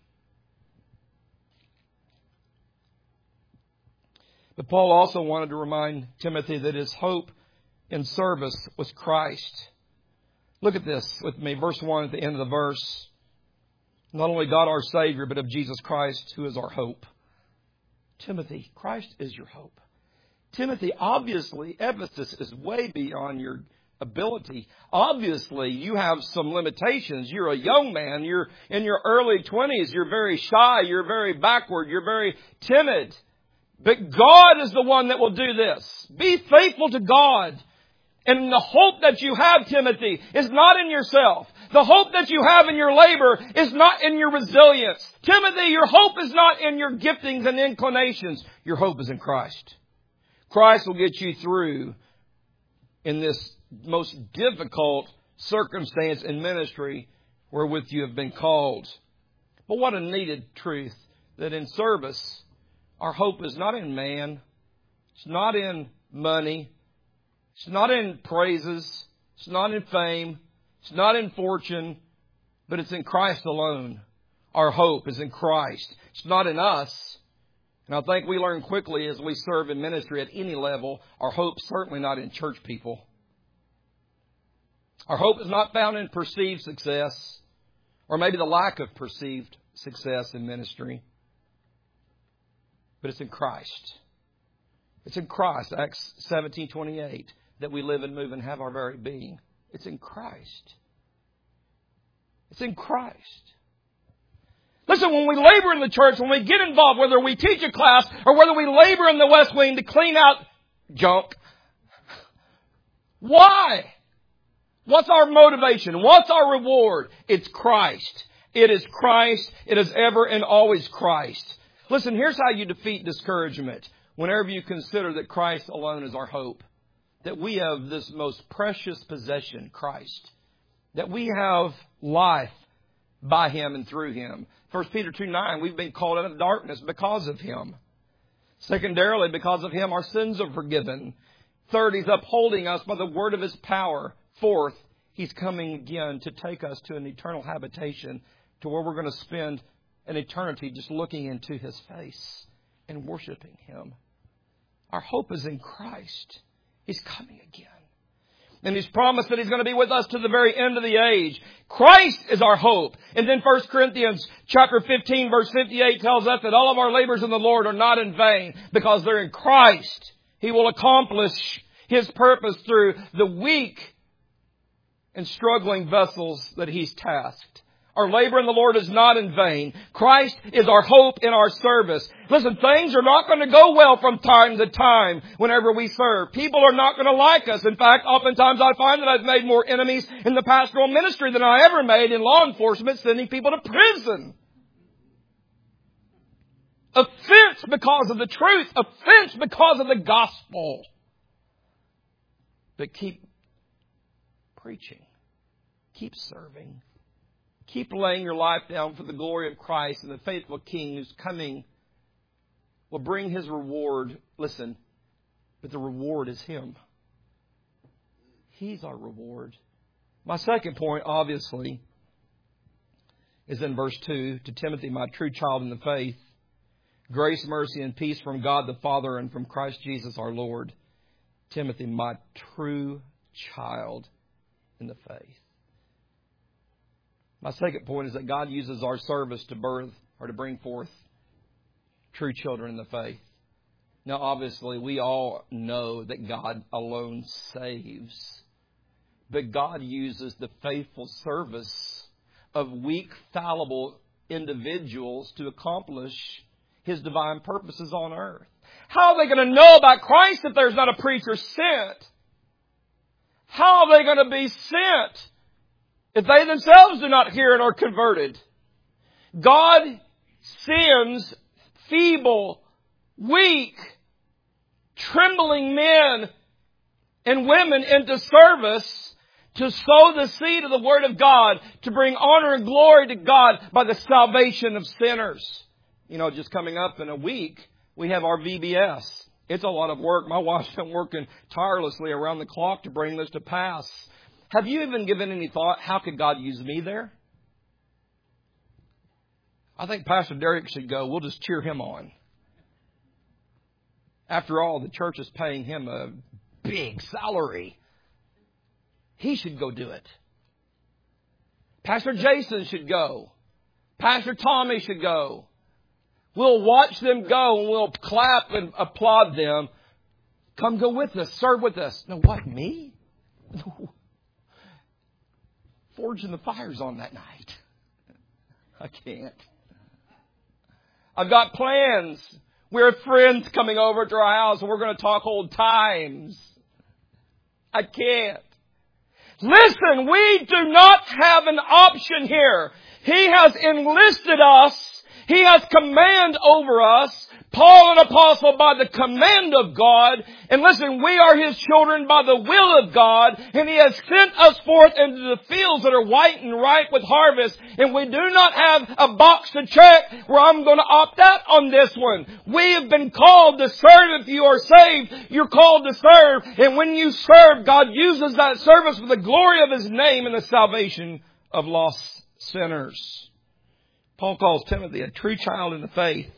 But Paul also wanted to remind Timothy that his hope in service was Christ. Look at this with me, verse one at the end of the verse. Not only God our Savior, but of Jesus Christ, who is our hope. Timothy, Christ is your hope. Timothy, obviously, Ephesus is way beyond your ability. Obviously, you have some limitations. You're a young man. You're in your early twenties. You're very shy. You're very backward. You're very timid. But God is the one that will do this. Be faithful to God. And the hope that you have, Timothy, is not in yourself. The hope that you have in your labor is not in your resilience. Timothy, your hope is not in your giftings and inclinations. Your hope is in Christ. Christ will get you through in this most difficult circumstance in ministry wherewith you have been called. But what a needed truth that in service, our hope is not in man. It's not in money. It's not in praises. It's not in fame. It's not in fortune. But it's in Christ alone. Our hope is in Christ. It's not in us. And I think we learn quickly as we serve in ministry at any level, our hope's certainly not in church people. Our hope is not found in perceived success, or maybe the lack of perceived success in ministry. But it's in Christ. It's in Christ, Acts seventeen twenty-eight, that we live and move and have our very being. It's in Christ. It's in Christ. Listen, when we labor in the church, when we get involved, whether we teach a class or whether we labor in the West Wing to clean out junk, why? What's our motivation? What's our reward? It's Christ. It is Christ. It is ever and always Christ. Listen, here's how you defeat discouragement. Whenever you consider that Christ alone is our hope. That we have this most precious possession, Christ. That we have life by Him and through Him. First Peter two nine, we've been called out of darkness because of Him. Secondarily, because of Him, our sins are forgiven. Third, He's upholding us by the word of His power. Fourth, He's coming again to take us to an eternal habitation, to where we're going to spend an eternity just looking into His face and worshiping Him. Our hope is in Christ. He's coming again. And He's promised that He's going to be with us to the very end of the age. Christ is our hope. And then First Corinthians chapter fifteen verse fifty-eight tells us that all of our labors in the Lord are not in vain because they're in Christ. He will accomplish His purpose through the weak and struggling vessels that He's tasked. Our labor in the Lord is not in vain. Christ is our hope in our service. Listen, things are not going to go well from time to time whenever we serve. People are not going to like us. In fact, oftentimes I find that I've made more enemies in the pastoral ministry than I ever made in law enforcement, sending people to prison. Offense because of the truth. Offense because of the gospel. But keep preaching. Keep serving. Keep laying your life down for the glory of Christ, and the faithful King who's coming will bring His reward. Listen, but the reward is Him. He's our reward. My second point, obviously, is in verse two. To Timothy, my true child in the faith, grace, mercy, and peace from God the Father and from Christ Jesus our Lord. Timothy, my true child in the faith. My second point is that God uses our service to birth or to bring forth true children in the faith. Now, obviously, we all know that God alone saves. But God uses the faithful service of weak, fallible individuals to accomplish His divine purposes on earth. How are they going to know about Christ if there's not a preacher sent? How are they going to be sent if they themselves do not hear and are converted? God sends feeble, weak, trembling men and women into service to sow the seed of the Word of God, to bring honor and glory to God by the salvation of sinners. You know, just coming up in a week, we have our V B S. It's a lot of work. My wife's been working tirelessly around the clock to bring this to pass. Have you even given any thought, how could God use me there? I think Pastor Derek should go. We'll just cheer him on. After all, the church is paying him a big salary. He should go do it. Pastor Jason should go. Pastor Tommy should go. We'll watch them go and we'll clap and applaud them. Come go with us. Serve with us. No, what, me? No. Forging the fires on that night. I can't. I've got plans. We have friends coming over to our house and we're going to talk old times. I can't. Listen, we do not have an option here. He has enlisted us. He has command over us. Paul, an apostle, by the command of God. And listen, we are His children by the will of God. And He has sent us forth into the fields that are white and ripe with harvest. And we do not have a box to check where I'm going to opt out on this one. We have been called to serve. If you are saved, you're called to serve. And when you serve, God uses that service for the glory of His name and the salvation of lost sinners. Paul calls Timothy a true child in the faith.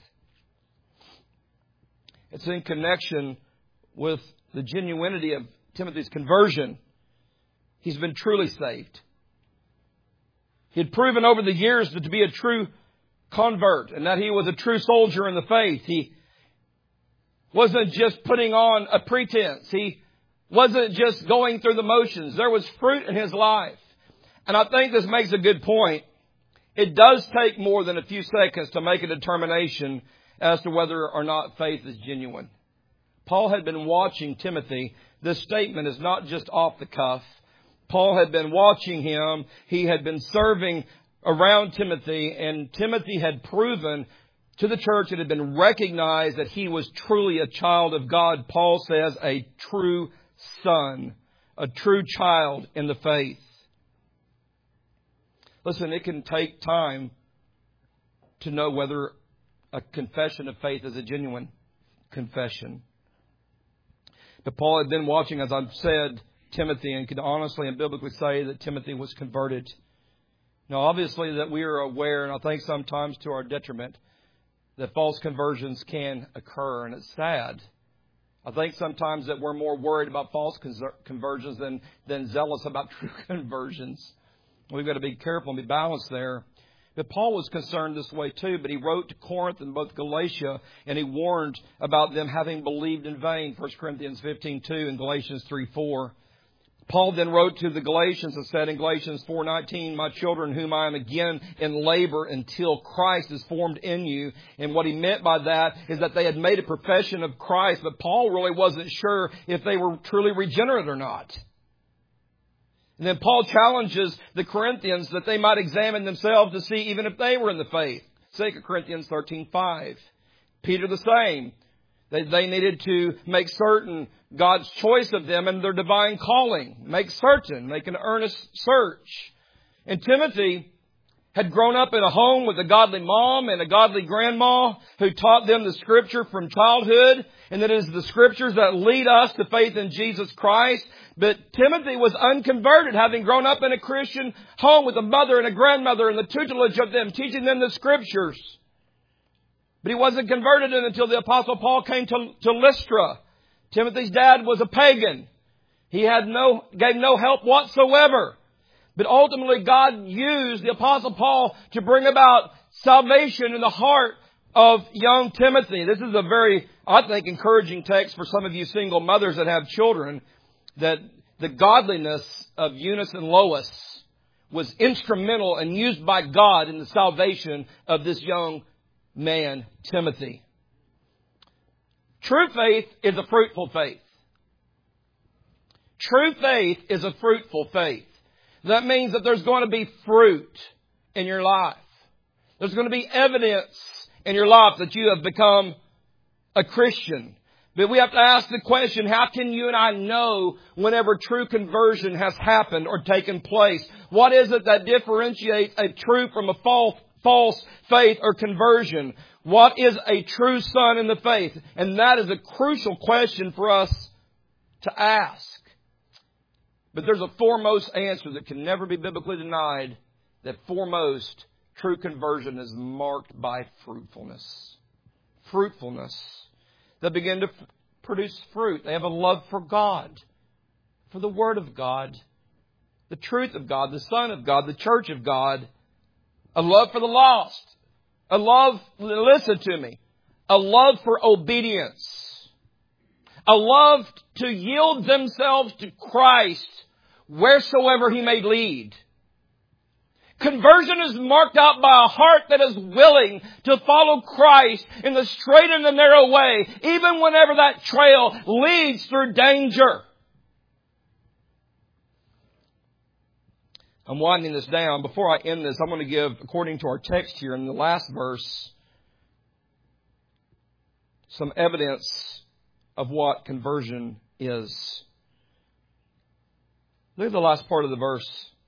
It's in connection with the genuinity of Timothy's conversion. He's been truly saved. He had proven over the years that to be a true convert and that he was a true soldier in the faith. He wasn't just putting on a pretense. He wasn't just going through the motions. There was fruit in his life. And I think this makes a good point. It does take more than a few seconds to make a determination as to whether or not faith is genuine. Paul had been watching Timothy. This statement is not just off the cuff. Paul had been watching him. He had been serving around Timothy, and Timothy had proven to the church, it had been recognized that he was truly a child of God. Paul says a true son, a true child in the faith. Listen, it can take time to know whether a confession of faith is a genuine confession. But Paul had been watching, as I've said, Timothy, and could honestly and biblically say that Timothy was converted. Now, obviously that we are aware, and I think sometimes to our detriment, that false conversions can occur, and it's sad. I think sometimes that we're more worried about false conversions than, than zealous about true conversions. We've got to be careful and be balanced there. But Paul was concerned this way too, but he wrote to Corinth and both Galatia, and he warned about them having believed in vain, First Corinthians fifteen two and Galatians three four. Paul then wrote to the Galatians and said in Galatians four nineteen, "My children, whom I am again in labor until Christ is formed in you." And what he meant by that is that they had made a profession of Christ, but Paul really wasn't sure if they were truly regenerate or not. And then Paul challenges the Corinthians that they might examine themselves to see even if they were in the faith. Second Corinthians thirteen five. Peter the same. They, they needed to make certain God's choice of them and their divine calling. Make certain. Make an earnest search. And Timothy had grown up in a home with a godly mom and a godly grandma who taught them the Scripture from childhood. And that is the Scriptures that lead us to faith in Jesus Christ. But Timothy was unconverted, having grown up in a Christian home with a mother and a grandmother and the tutelage of them, teaching them the Scriptures. But he wasn't converted until the Apostle Paul came to, to Lystra. Timothy's dad was a pagan. He had no, gave no help whatsoever. But ultimately God used the Apostle Paul to bring about salvation in the heart of young Timothy. This is a very, I think, encouraging text for some of you single mothers that have children, that the godliness of Eunice and Lois was instrumental and used by God in the salvation of this young man, Timothy. True faith is a fruitful faith. True faith is a fruitful faith. That means that there's going to be fruit in your life. There's going to be evidence in your life that you have become a Christian. But we have to ask the question, how can you and I know whenever true conversion has happened or taken place? What is it that differentiates a true from a false false faith or conversion? What is a true son in the faith? And that is a crucial question for us to ask. But there's a foremost answer that can never be biblically denied, that foremost true conversion is marked by fruitfulness. Fruitfulness. They begin to f- produce fruit. They have a love for God, for the Word of God, the truth of God, the Son of God, the church of God. A love for the lost. A love, listen to me, a love for obedience. A love to yield themselves to Christ wheresoever He may lead. Conversion is marked out by a heart that is willing to follow Christ in the straight and the narrow way, even whenever that trail leads through danger. I'm winding this down. Before I end this, I'm going to give, according to our text here in the last verse, some evidence of what conversion is. Look at the last part of the verse.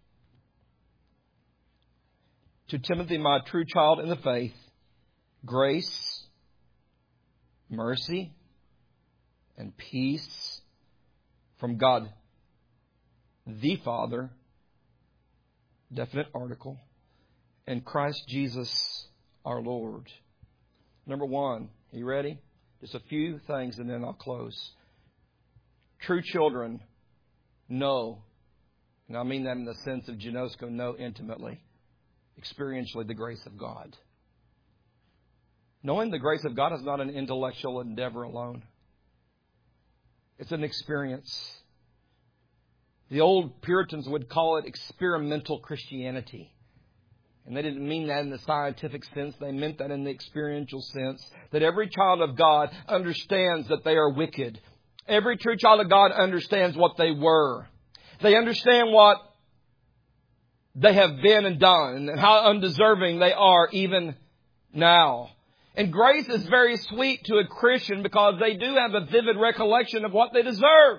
To Timothy, my true child in the faith, grace, mercy, and peace from God the Father, definite article, and Christ Jesus our Lord. Number one, are you ready? Just a few things and then I'll close. True children know, and I mean that in the sense of ginosko, know intimately, experientially the grace of God. Knowing the grace of God is not an intellectual endeavor alone. It's an experience. The old Puritans would call it experimental Christianity. And they didn't mean that in the scientific sense. They meant that in the experiential sense. That every child of God understands that they are wicked. Every true child of God understands what they were. They understand what they have been and done and how undeserving they are even now. And grace is very sweet to a Christian because they do have a vivid recollection of what they deserve.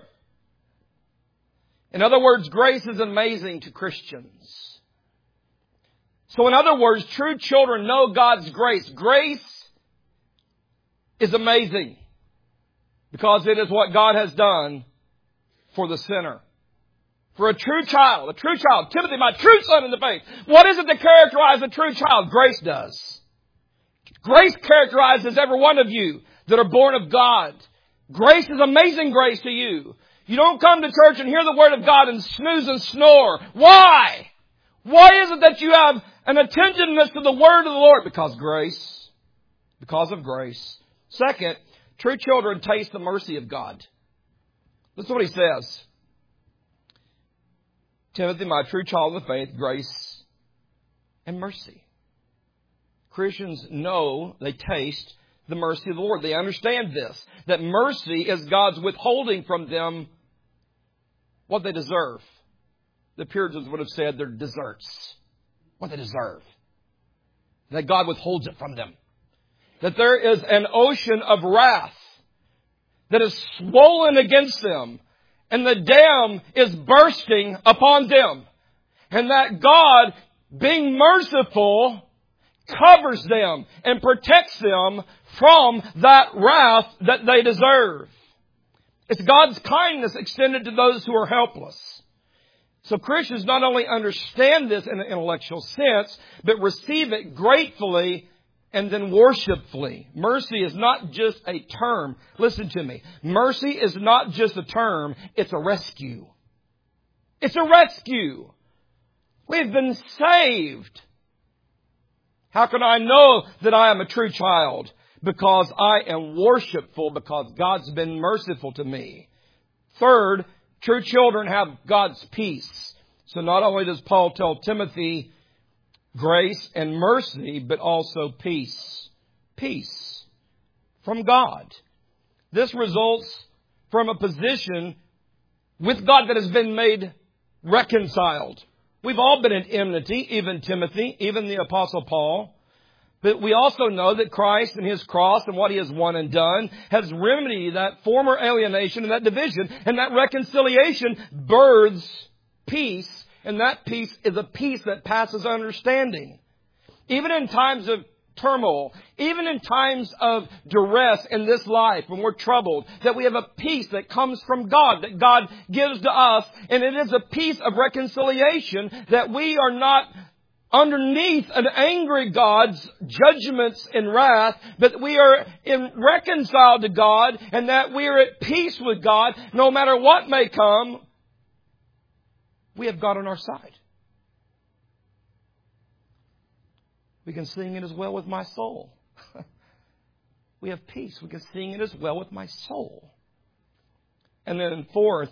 In other words, grace is amazing to Christians. So in other words, true children know God's grace. Grace is amazing because it is what God has done for the sinner. For a true child, a true child, Timothy, my true son in the faith. What is it that characterizes a true child? Grace does. Grace characterizes every one of you that are born of God. Grace is amazing grace to you. You don't come to church and hear the Word of God and snooze and snore. Why? Why is it that you have an attentiveness to the Word of the Lord? Because grace. Because of grace. Second, true children taste the mercy of God. This is what he says. Timothy, my true child of faith, grace and mercy. Christians know, they taste the mercy of the Lord. They understand this, that mercy is God's withholding from them what they deserve. The Puritans would have said their deserts, what they deserve. That God withholds it from them. That there is an ocean of wrath that is swollen against them, and the dam is bursting upon them. And that God, being merciful, covers them and protects them from that wrath that they deserve. It's God's kindness extended to those who are helpless. So Christians not only understand this in an intellectual sense, but receive it gratefully and then worshipfully. Mercy is not just a term. Listen to me. Mercy is not just a term. It's a rescue. It's a rescue. We've been saved. How can I know that I am a true child? Because I am worshipful, because God's been merciful to me. Third, true children have God's peace. So not only does Paul tell Timothy grace and mercy, but also peace. Peace from God. This results from a position with God that has been made reconciled. We've all been in enmity, even Timothy, even the Apostle Paul. But we also know that Christ and His cross and what He has won and done has remedied that former alienation and that division. And that reconciliation births peace. And that peace is a peace that passes understanding. Even in times of turmoil, even in times of duress in this life, when we're troubled, that we have a peace that comes from God, that God gives to us. And it is a peace of reconciliation, that we are not underneath an angry God's judgments and wrath, but we are in reconciled to God, and that we are at peace with God no matter what may come. We have God on our side. We can sing it as well with my soul. We have peace. We can sing it as well with my soul. And then fourth,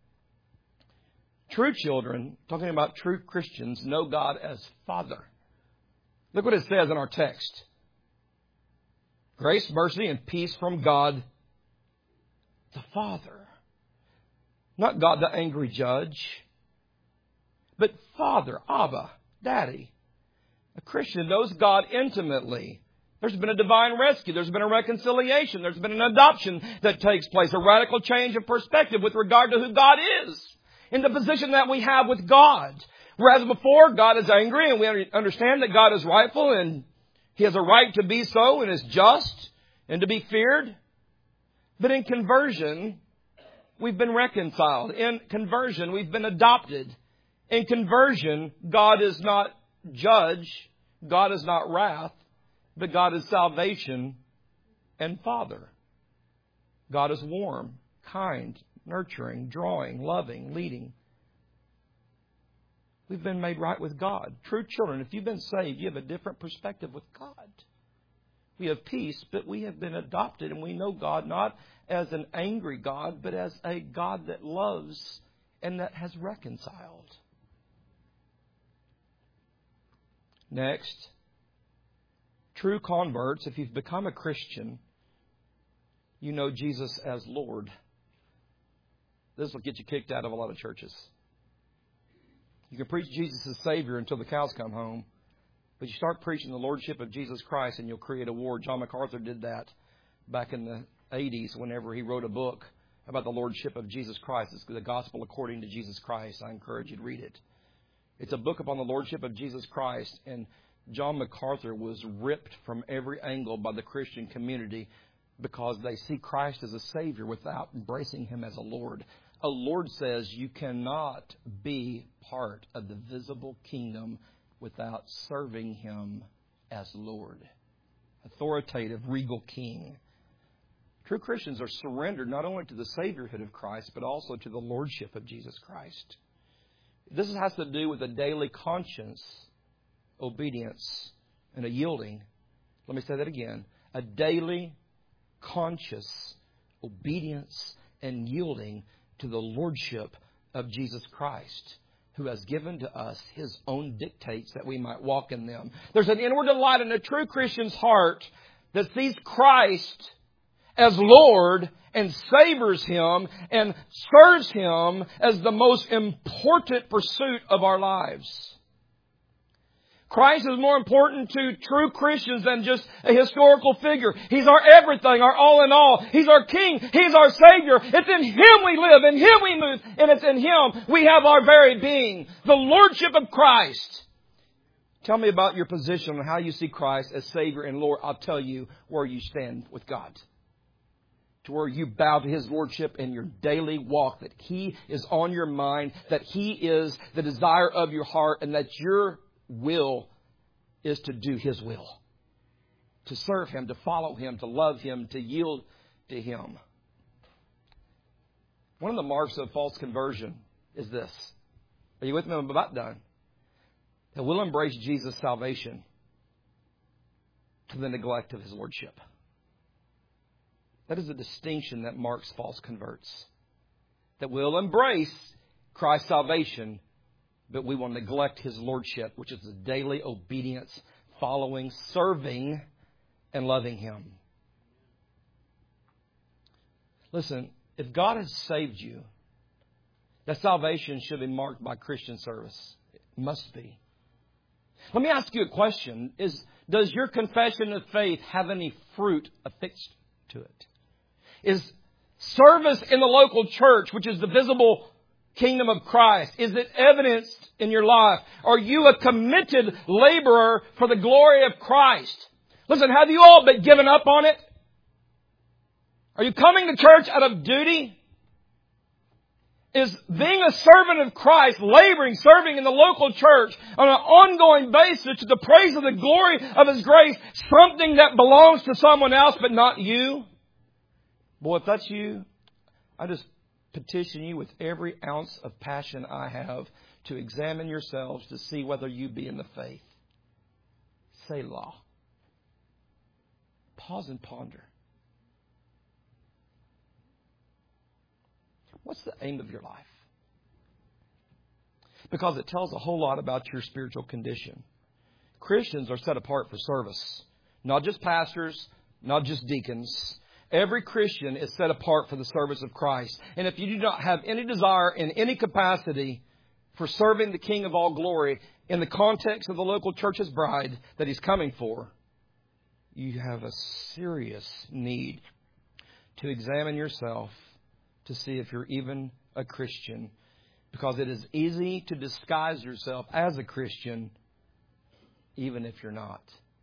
true children, talking about true Christians, know God as Father. Look what it says in our text. Grace, mercy, and peace from God the Father. Not God the angry judge, but Father, Abba, Daddy. A Christian knows God intimately. There's been a divine rescue. There's been a reconciliation. There's been an adoption that takes place. A radical change of perspective with regard to who God is. In the position that we have with God. Whereas before, God is angry, and we understand that God is rightful and He has a right to be so and is just and to be feared. But in conversion, we've been reconciled. In conversion, we've been adopted. In conversion, God is not judge, God is not wrath, but God is salvation and Father. God is warm, kind, nurturing, drawing, loving, leading. We've been made right with God. True children, if you've been saved, you have a different perspective with God. We have peace, but we have been adopted, and we know God not as an angry God, but as a God that loves and that has reconciled. Next, true converts, if you've become a Christian, you know Jesus as Lord. This will get you kicked out of a lot of churches. You can preach Jesus as Savior until the cows come home, but you start preaching the Lordship of Jesus Christ and you'll create a war. John MacArthur did that back in the eighties whenever he wrote a book about the Lordship of Jesus Christ. It's the Gospel According to Jesus Christ. I encourage you to read it. It's a book upon the Lordship of Jesus Christ, and John MacArthur was ripped from every angle by the Christian community because they see Christ as a Savior without embracing Him as a Lord. A Lord says you cannot be part of the visible kingdom without serving Him as Lord. Authoritative, regal King. True Christians are surrendered not only to the Saviorhood of Christ, but also to the Lordship of Jesus Christ. This has to do with a daily conscience, obedience, and a yielding. Let me say that again. A daily conscious obedience and yielding to the Lordship of Jesus Christ, who has given to us His own dictates that we might walk in them. There's an inward delight in a true Christian's heart that sees Christ as Lord and savors Him and serves Him as the most important pursuit of our lives. Christ is more important to true Christians than just a historical figure. He's our everything, our all in all. He's our King. He's our Savior. It's in Him we live, in Him we move, and it's in Him we have our very being. The Lordship of Christ. Tell me about your position on how you see Christ as Savior and Lord. I'll tell you where you stand with God. To where you bow to His Lordship in your daily walk, that He is on your mind, that He is the desire of your heart, and that your will is to do His will. To serve Him, to follow Him, to love Him, to yield to Him. One of the marks of false conversion is this. Are you with me? I'm about done. That we'll embrace Jesus' salvation to the neglect of His Lordship. That is a distinction that marks false converts. That we'll embrace Christ's salvation, but we will neglect His Lordship, which is the daily obedience, following, serving, and loving Him. Listen, if God has saved you, that salvation should be marked by Christian service. It must be. Let me ask you a question. Is, does your confession of faith have any fruit affixed to it? Is service in the local church, which is the visible kingdom of Christ, is it evidenced in your life? Are you a committed laborer for the glory of Christ? Listen, have you all been given up on it? Are you coming to church out of duty? Is being a servant of Christ, laboring, serving in the local church on an ongoing basis to the praise of the glory of His grace, something that belongs to someone else but not you? Boy, if that's you, I just petition you with every ounce of passion I have to examine yourselves to see whether you be in the faith. Selah. Pause and ponder. What's the aim of your life? Because it tells a whole lot about your spiritual condition. Christians are set apart for service. Not just pastors, not just deacons. Every Christian is set apart for the service of Christ. And if you do not have any desire in any capacity for serving the King of all glory in the context of the local church's bride that He's coming for, you have a serious need to examine yourself to see if you're even a Christian. Because it is easy to disguise yourself as a Christian even if you're not.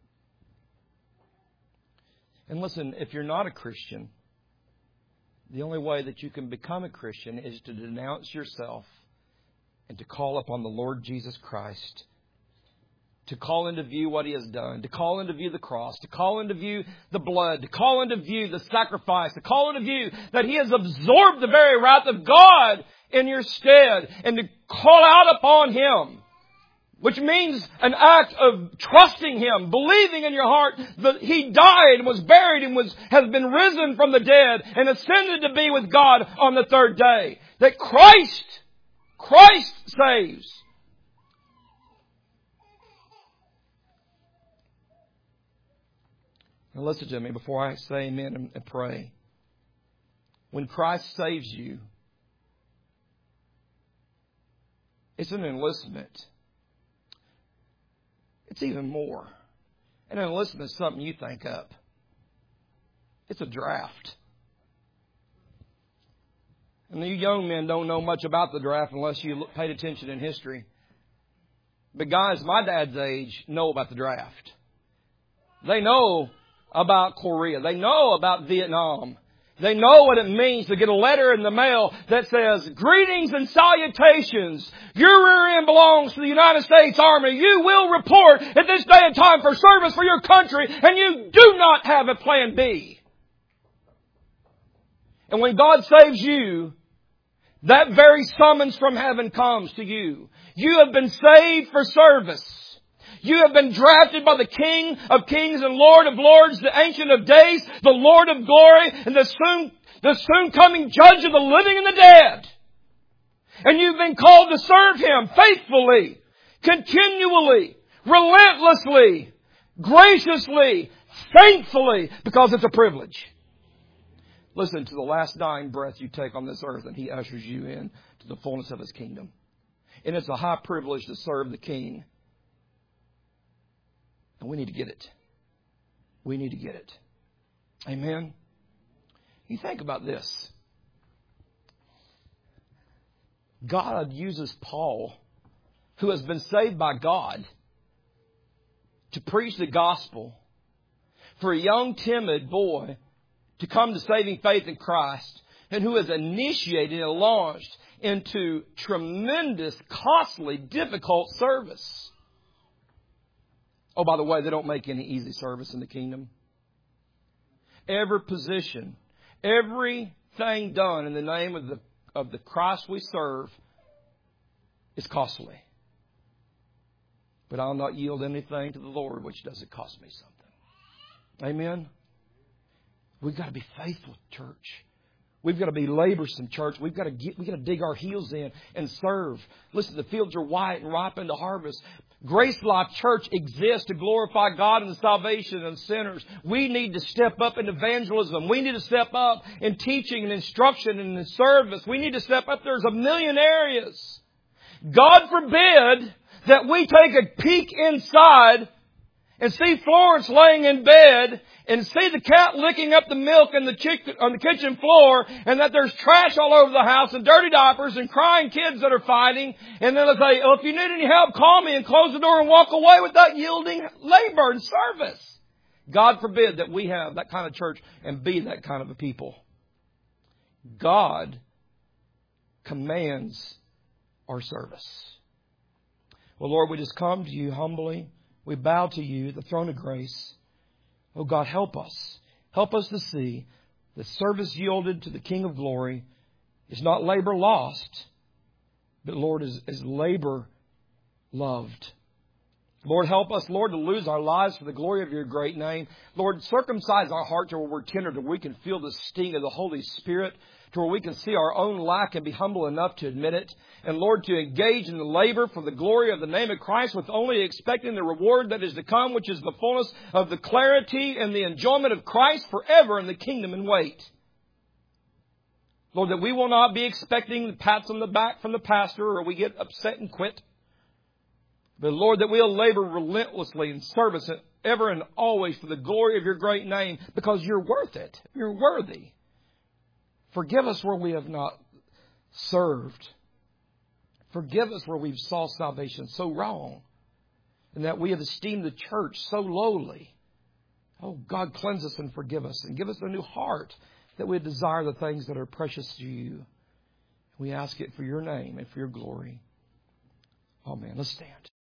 And listen, if you're not a Christian, the only way that you can become a Christian is to denounce yourself and to call upon the Lord Jesus Christ. To call into view what He has done. To call into view the cross. To call into view the blood. To call into view the sacrifice. To call into view that He has absorbed the very wrath of God in your stead. And to call out upon Him. Which means an act of trusting Him, believing in your heart that He died and was buried and was has been risen from the dead and ascended to be with God on the third day. That Christ, Christ saves. Now listen to me before I say amen and pray. When Christ saves you, it's an enlistment. It's even more. An enlistment is something you think up. It's a draft. And you young men don't know much about the draft unless you paid attention in history. But guys my dad's age know about the draft. They know about Korea. They know about Vietnam. They know what it means to get a letter in the mail that says, "Greetings and salutations. Your rear end belongs to the United States Army. You will report at this day and time for service for your country, and you do not have a plan B." And when God saves you, that very summons from heaven comes to you. You have been saved for service. You have been drafted by the King of Kings and Lord of Lords, the Ancient of Days, the Lord of Glory, and the soon, the soon coming Judge of the living and the dead. And you've been called to serve Him faithfully, continually, relentlessly, graciously, thankfully, because it's a privilege. Listen, to the last dying breath you take on this earth, and He ushers you in to the fullness of His kingdom. And it's a high privilege to serve the King. And we need to get it. We need to get it. Amen. You think about this. God uses Paul, who has been saved by God, to preach the gospel for a young, timid boy to come to saving faith in Christ, and who has initiated and launched into tremendous, costly, difficult service. Oh, by the way, they don't make any easy service in the kingdom. Every position, everything done in the name of the of the Christ we serve is costly. But I'll not yield anything to the Lord which doesn't cost me something. Amen. We've got to be faithful, church. We've got to be laborsome, church. We've got to get, we've got to dig our heels in and serve. Listen, the fields are white and ripe unto harvest. Grace Life Church exists to glorify God and the salvation of sinners. We need to step up in evangelism. We need to step up in teaching and instruction and in service. We need to step up. There's a million areas. God forbid that we take a peek inside and see Florence laying in bed and see the cat licking up the milk in the chicken, on the kitchen floor, and that there's trash all over the house and dirty diapers and crying kids that are fighting. And then they'll say, oh, if you need any help, call me, and close the door and walk away without yielding labor and service. God forbid that we have that kind of church and be that kind of a people. God commands our service. Well, Lord, we just come to You humbly. We bow to You at the throne of grace. Oh God, help us. Help us to see that service yielded to the King of Glory is not labor lost, but, Lord, is, is labor loved. Lord, help us, Lord, to lose our lives for the glory of Your great name. Lord, circumcise our heart to where we're tender, to where we can feel the sting of the Holy Spirit, to where we can see our own lack and be humble enough to admit it. And Lord, to engage in the labor for the glory of the name of Christ with only expecting the reward that is to come, which is the fullness of the clarity and the enjoyment of Christ forever in the kingdom and wait. Lord, that we will not be expecting the pats on the back from the pastor or we get upset and quit. But Lord, that we'll labor relentlessly in service ever and always for the glory of Your great name, because You're worth it. You're worthy. Forgive us where we have not served. Forgive us where we've saw salvation so wrong, and that we have esteemed the church so lowly. Oh, God, cleanse us and forgive us, and give us a new heart that we desire the things that are precious to You. We ask it for Your name and for Your glory. Amen. Let's stand.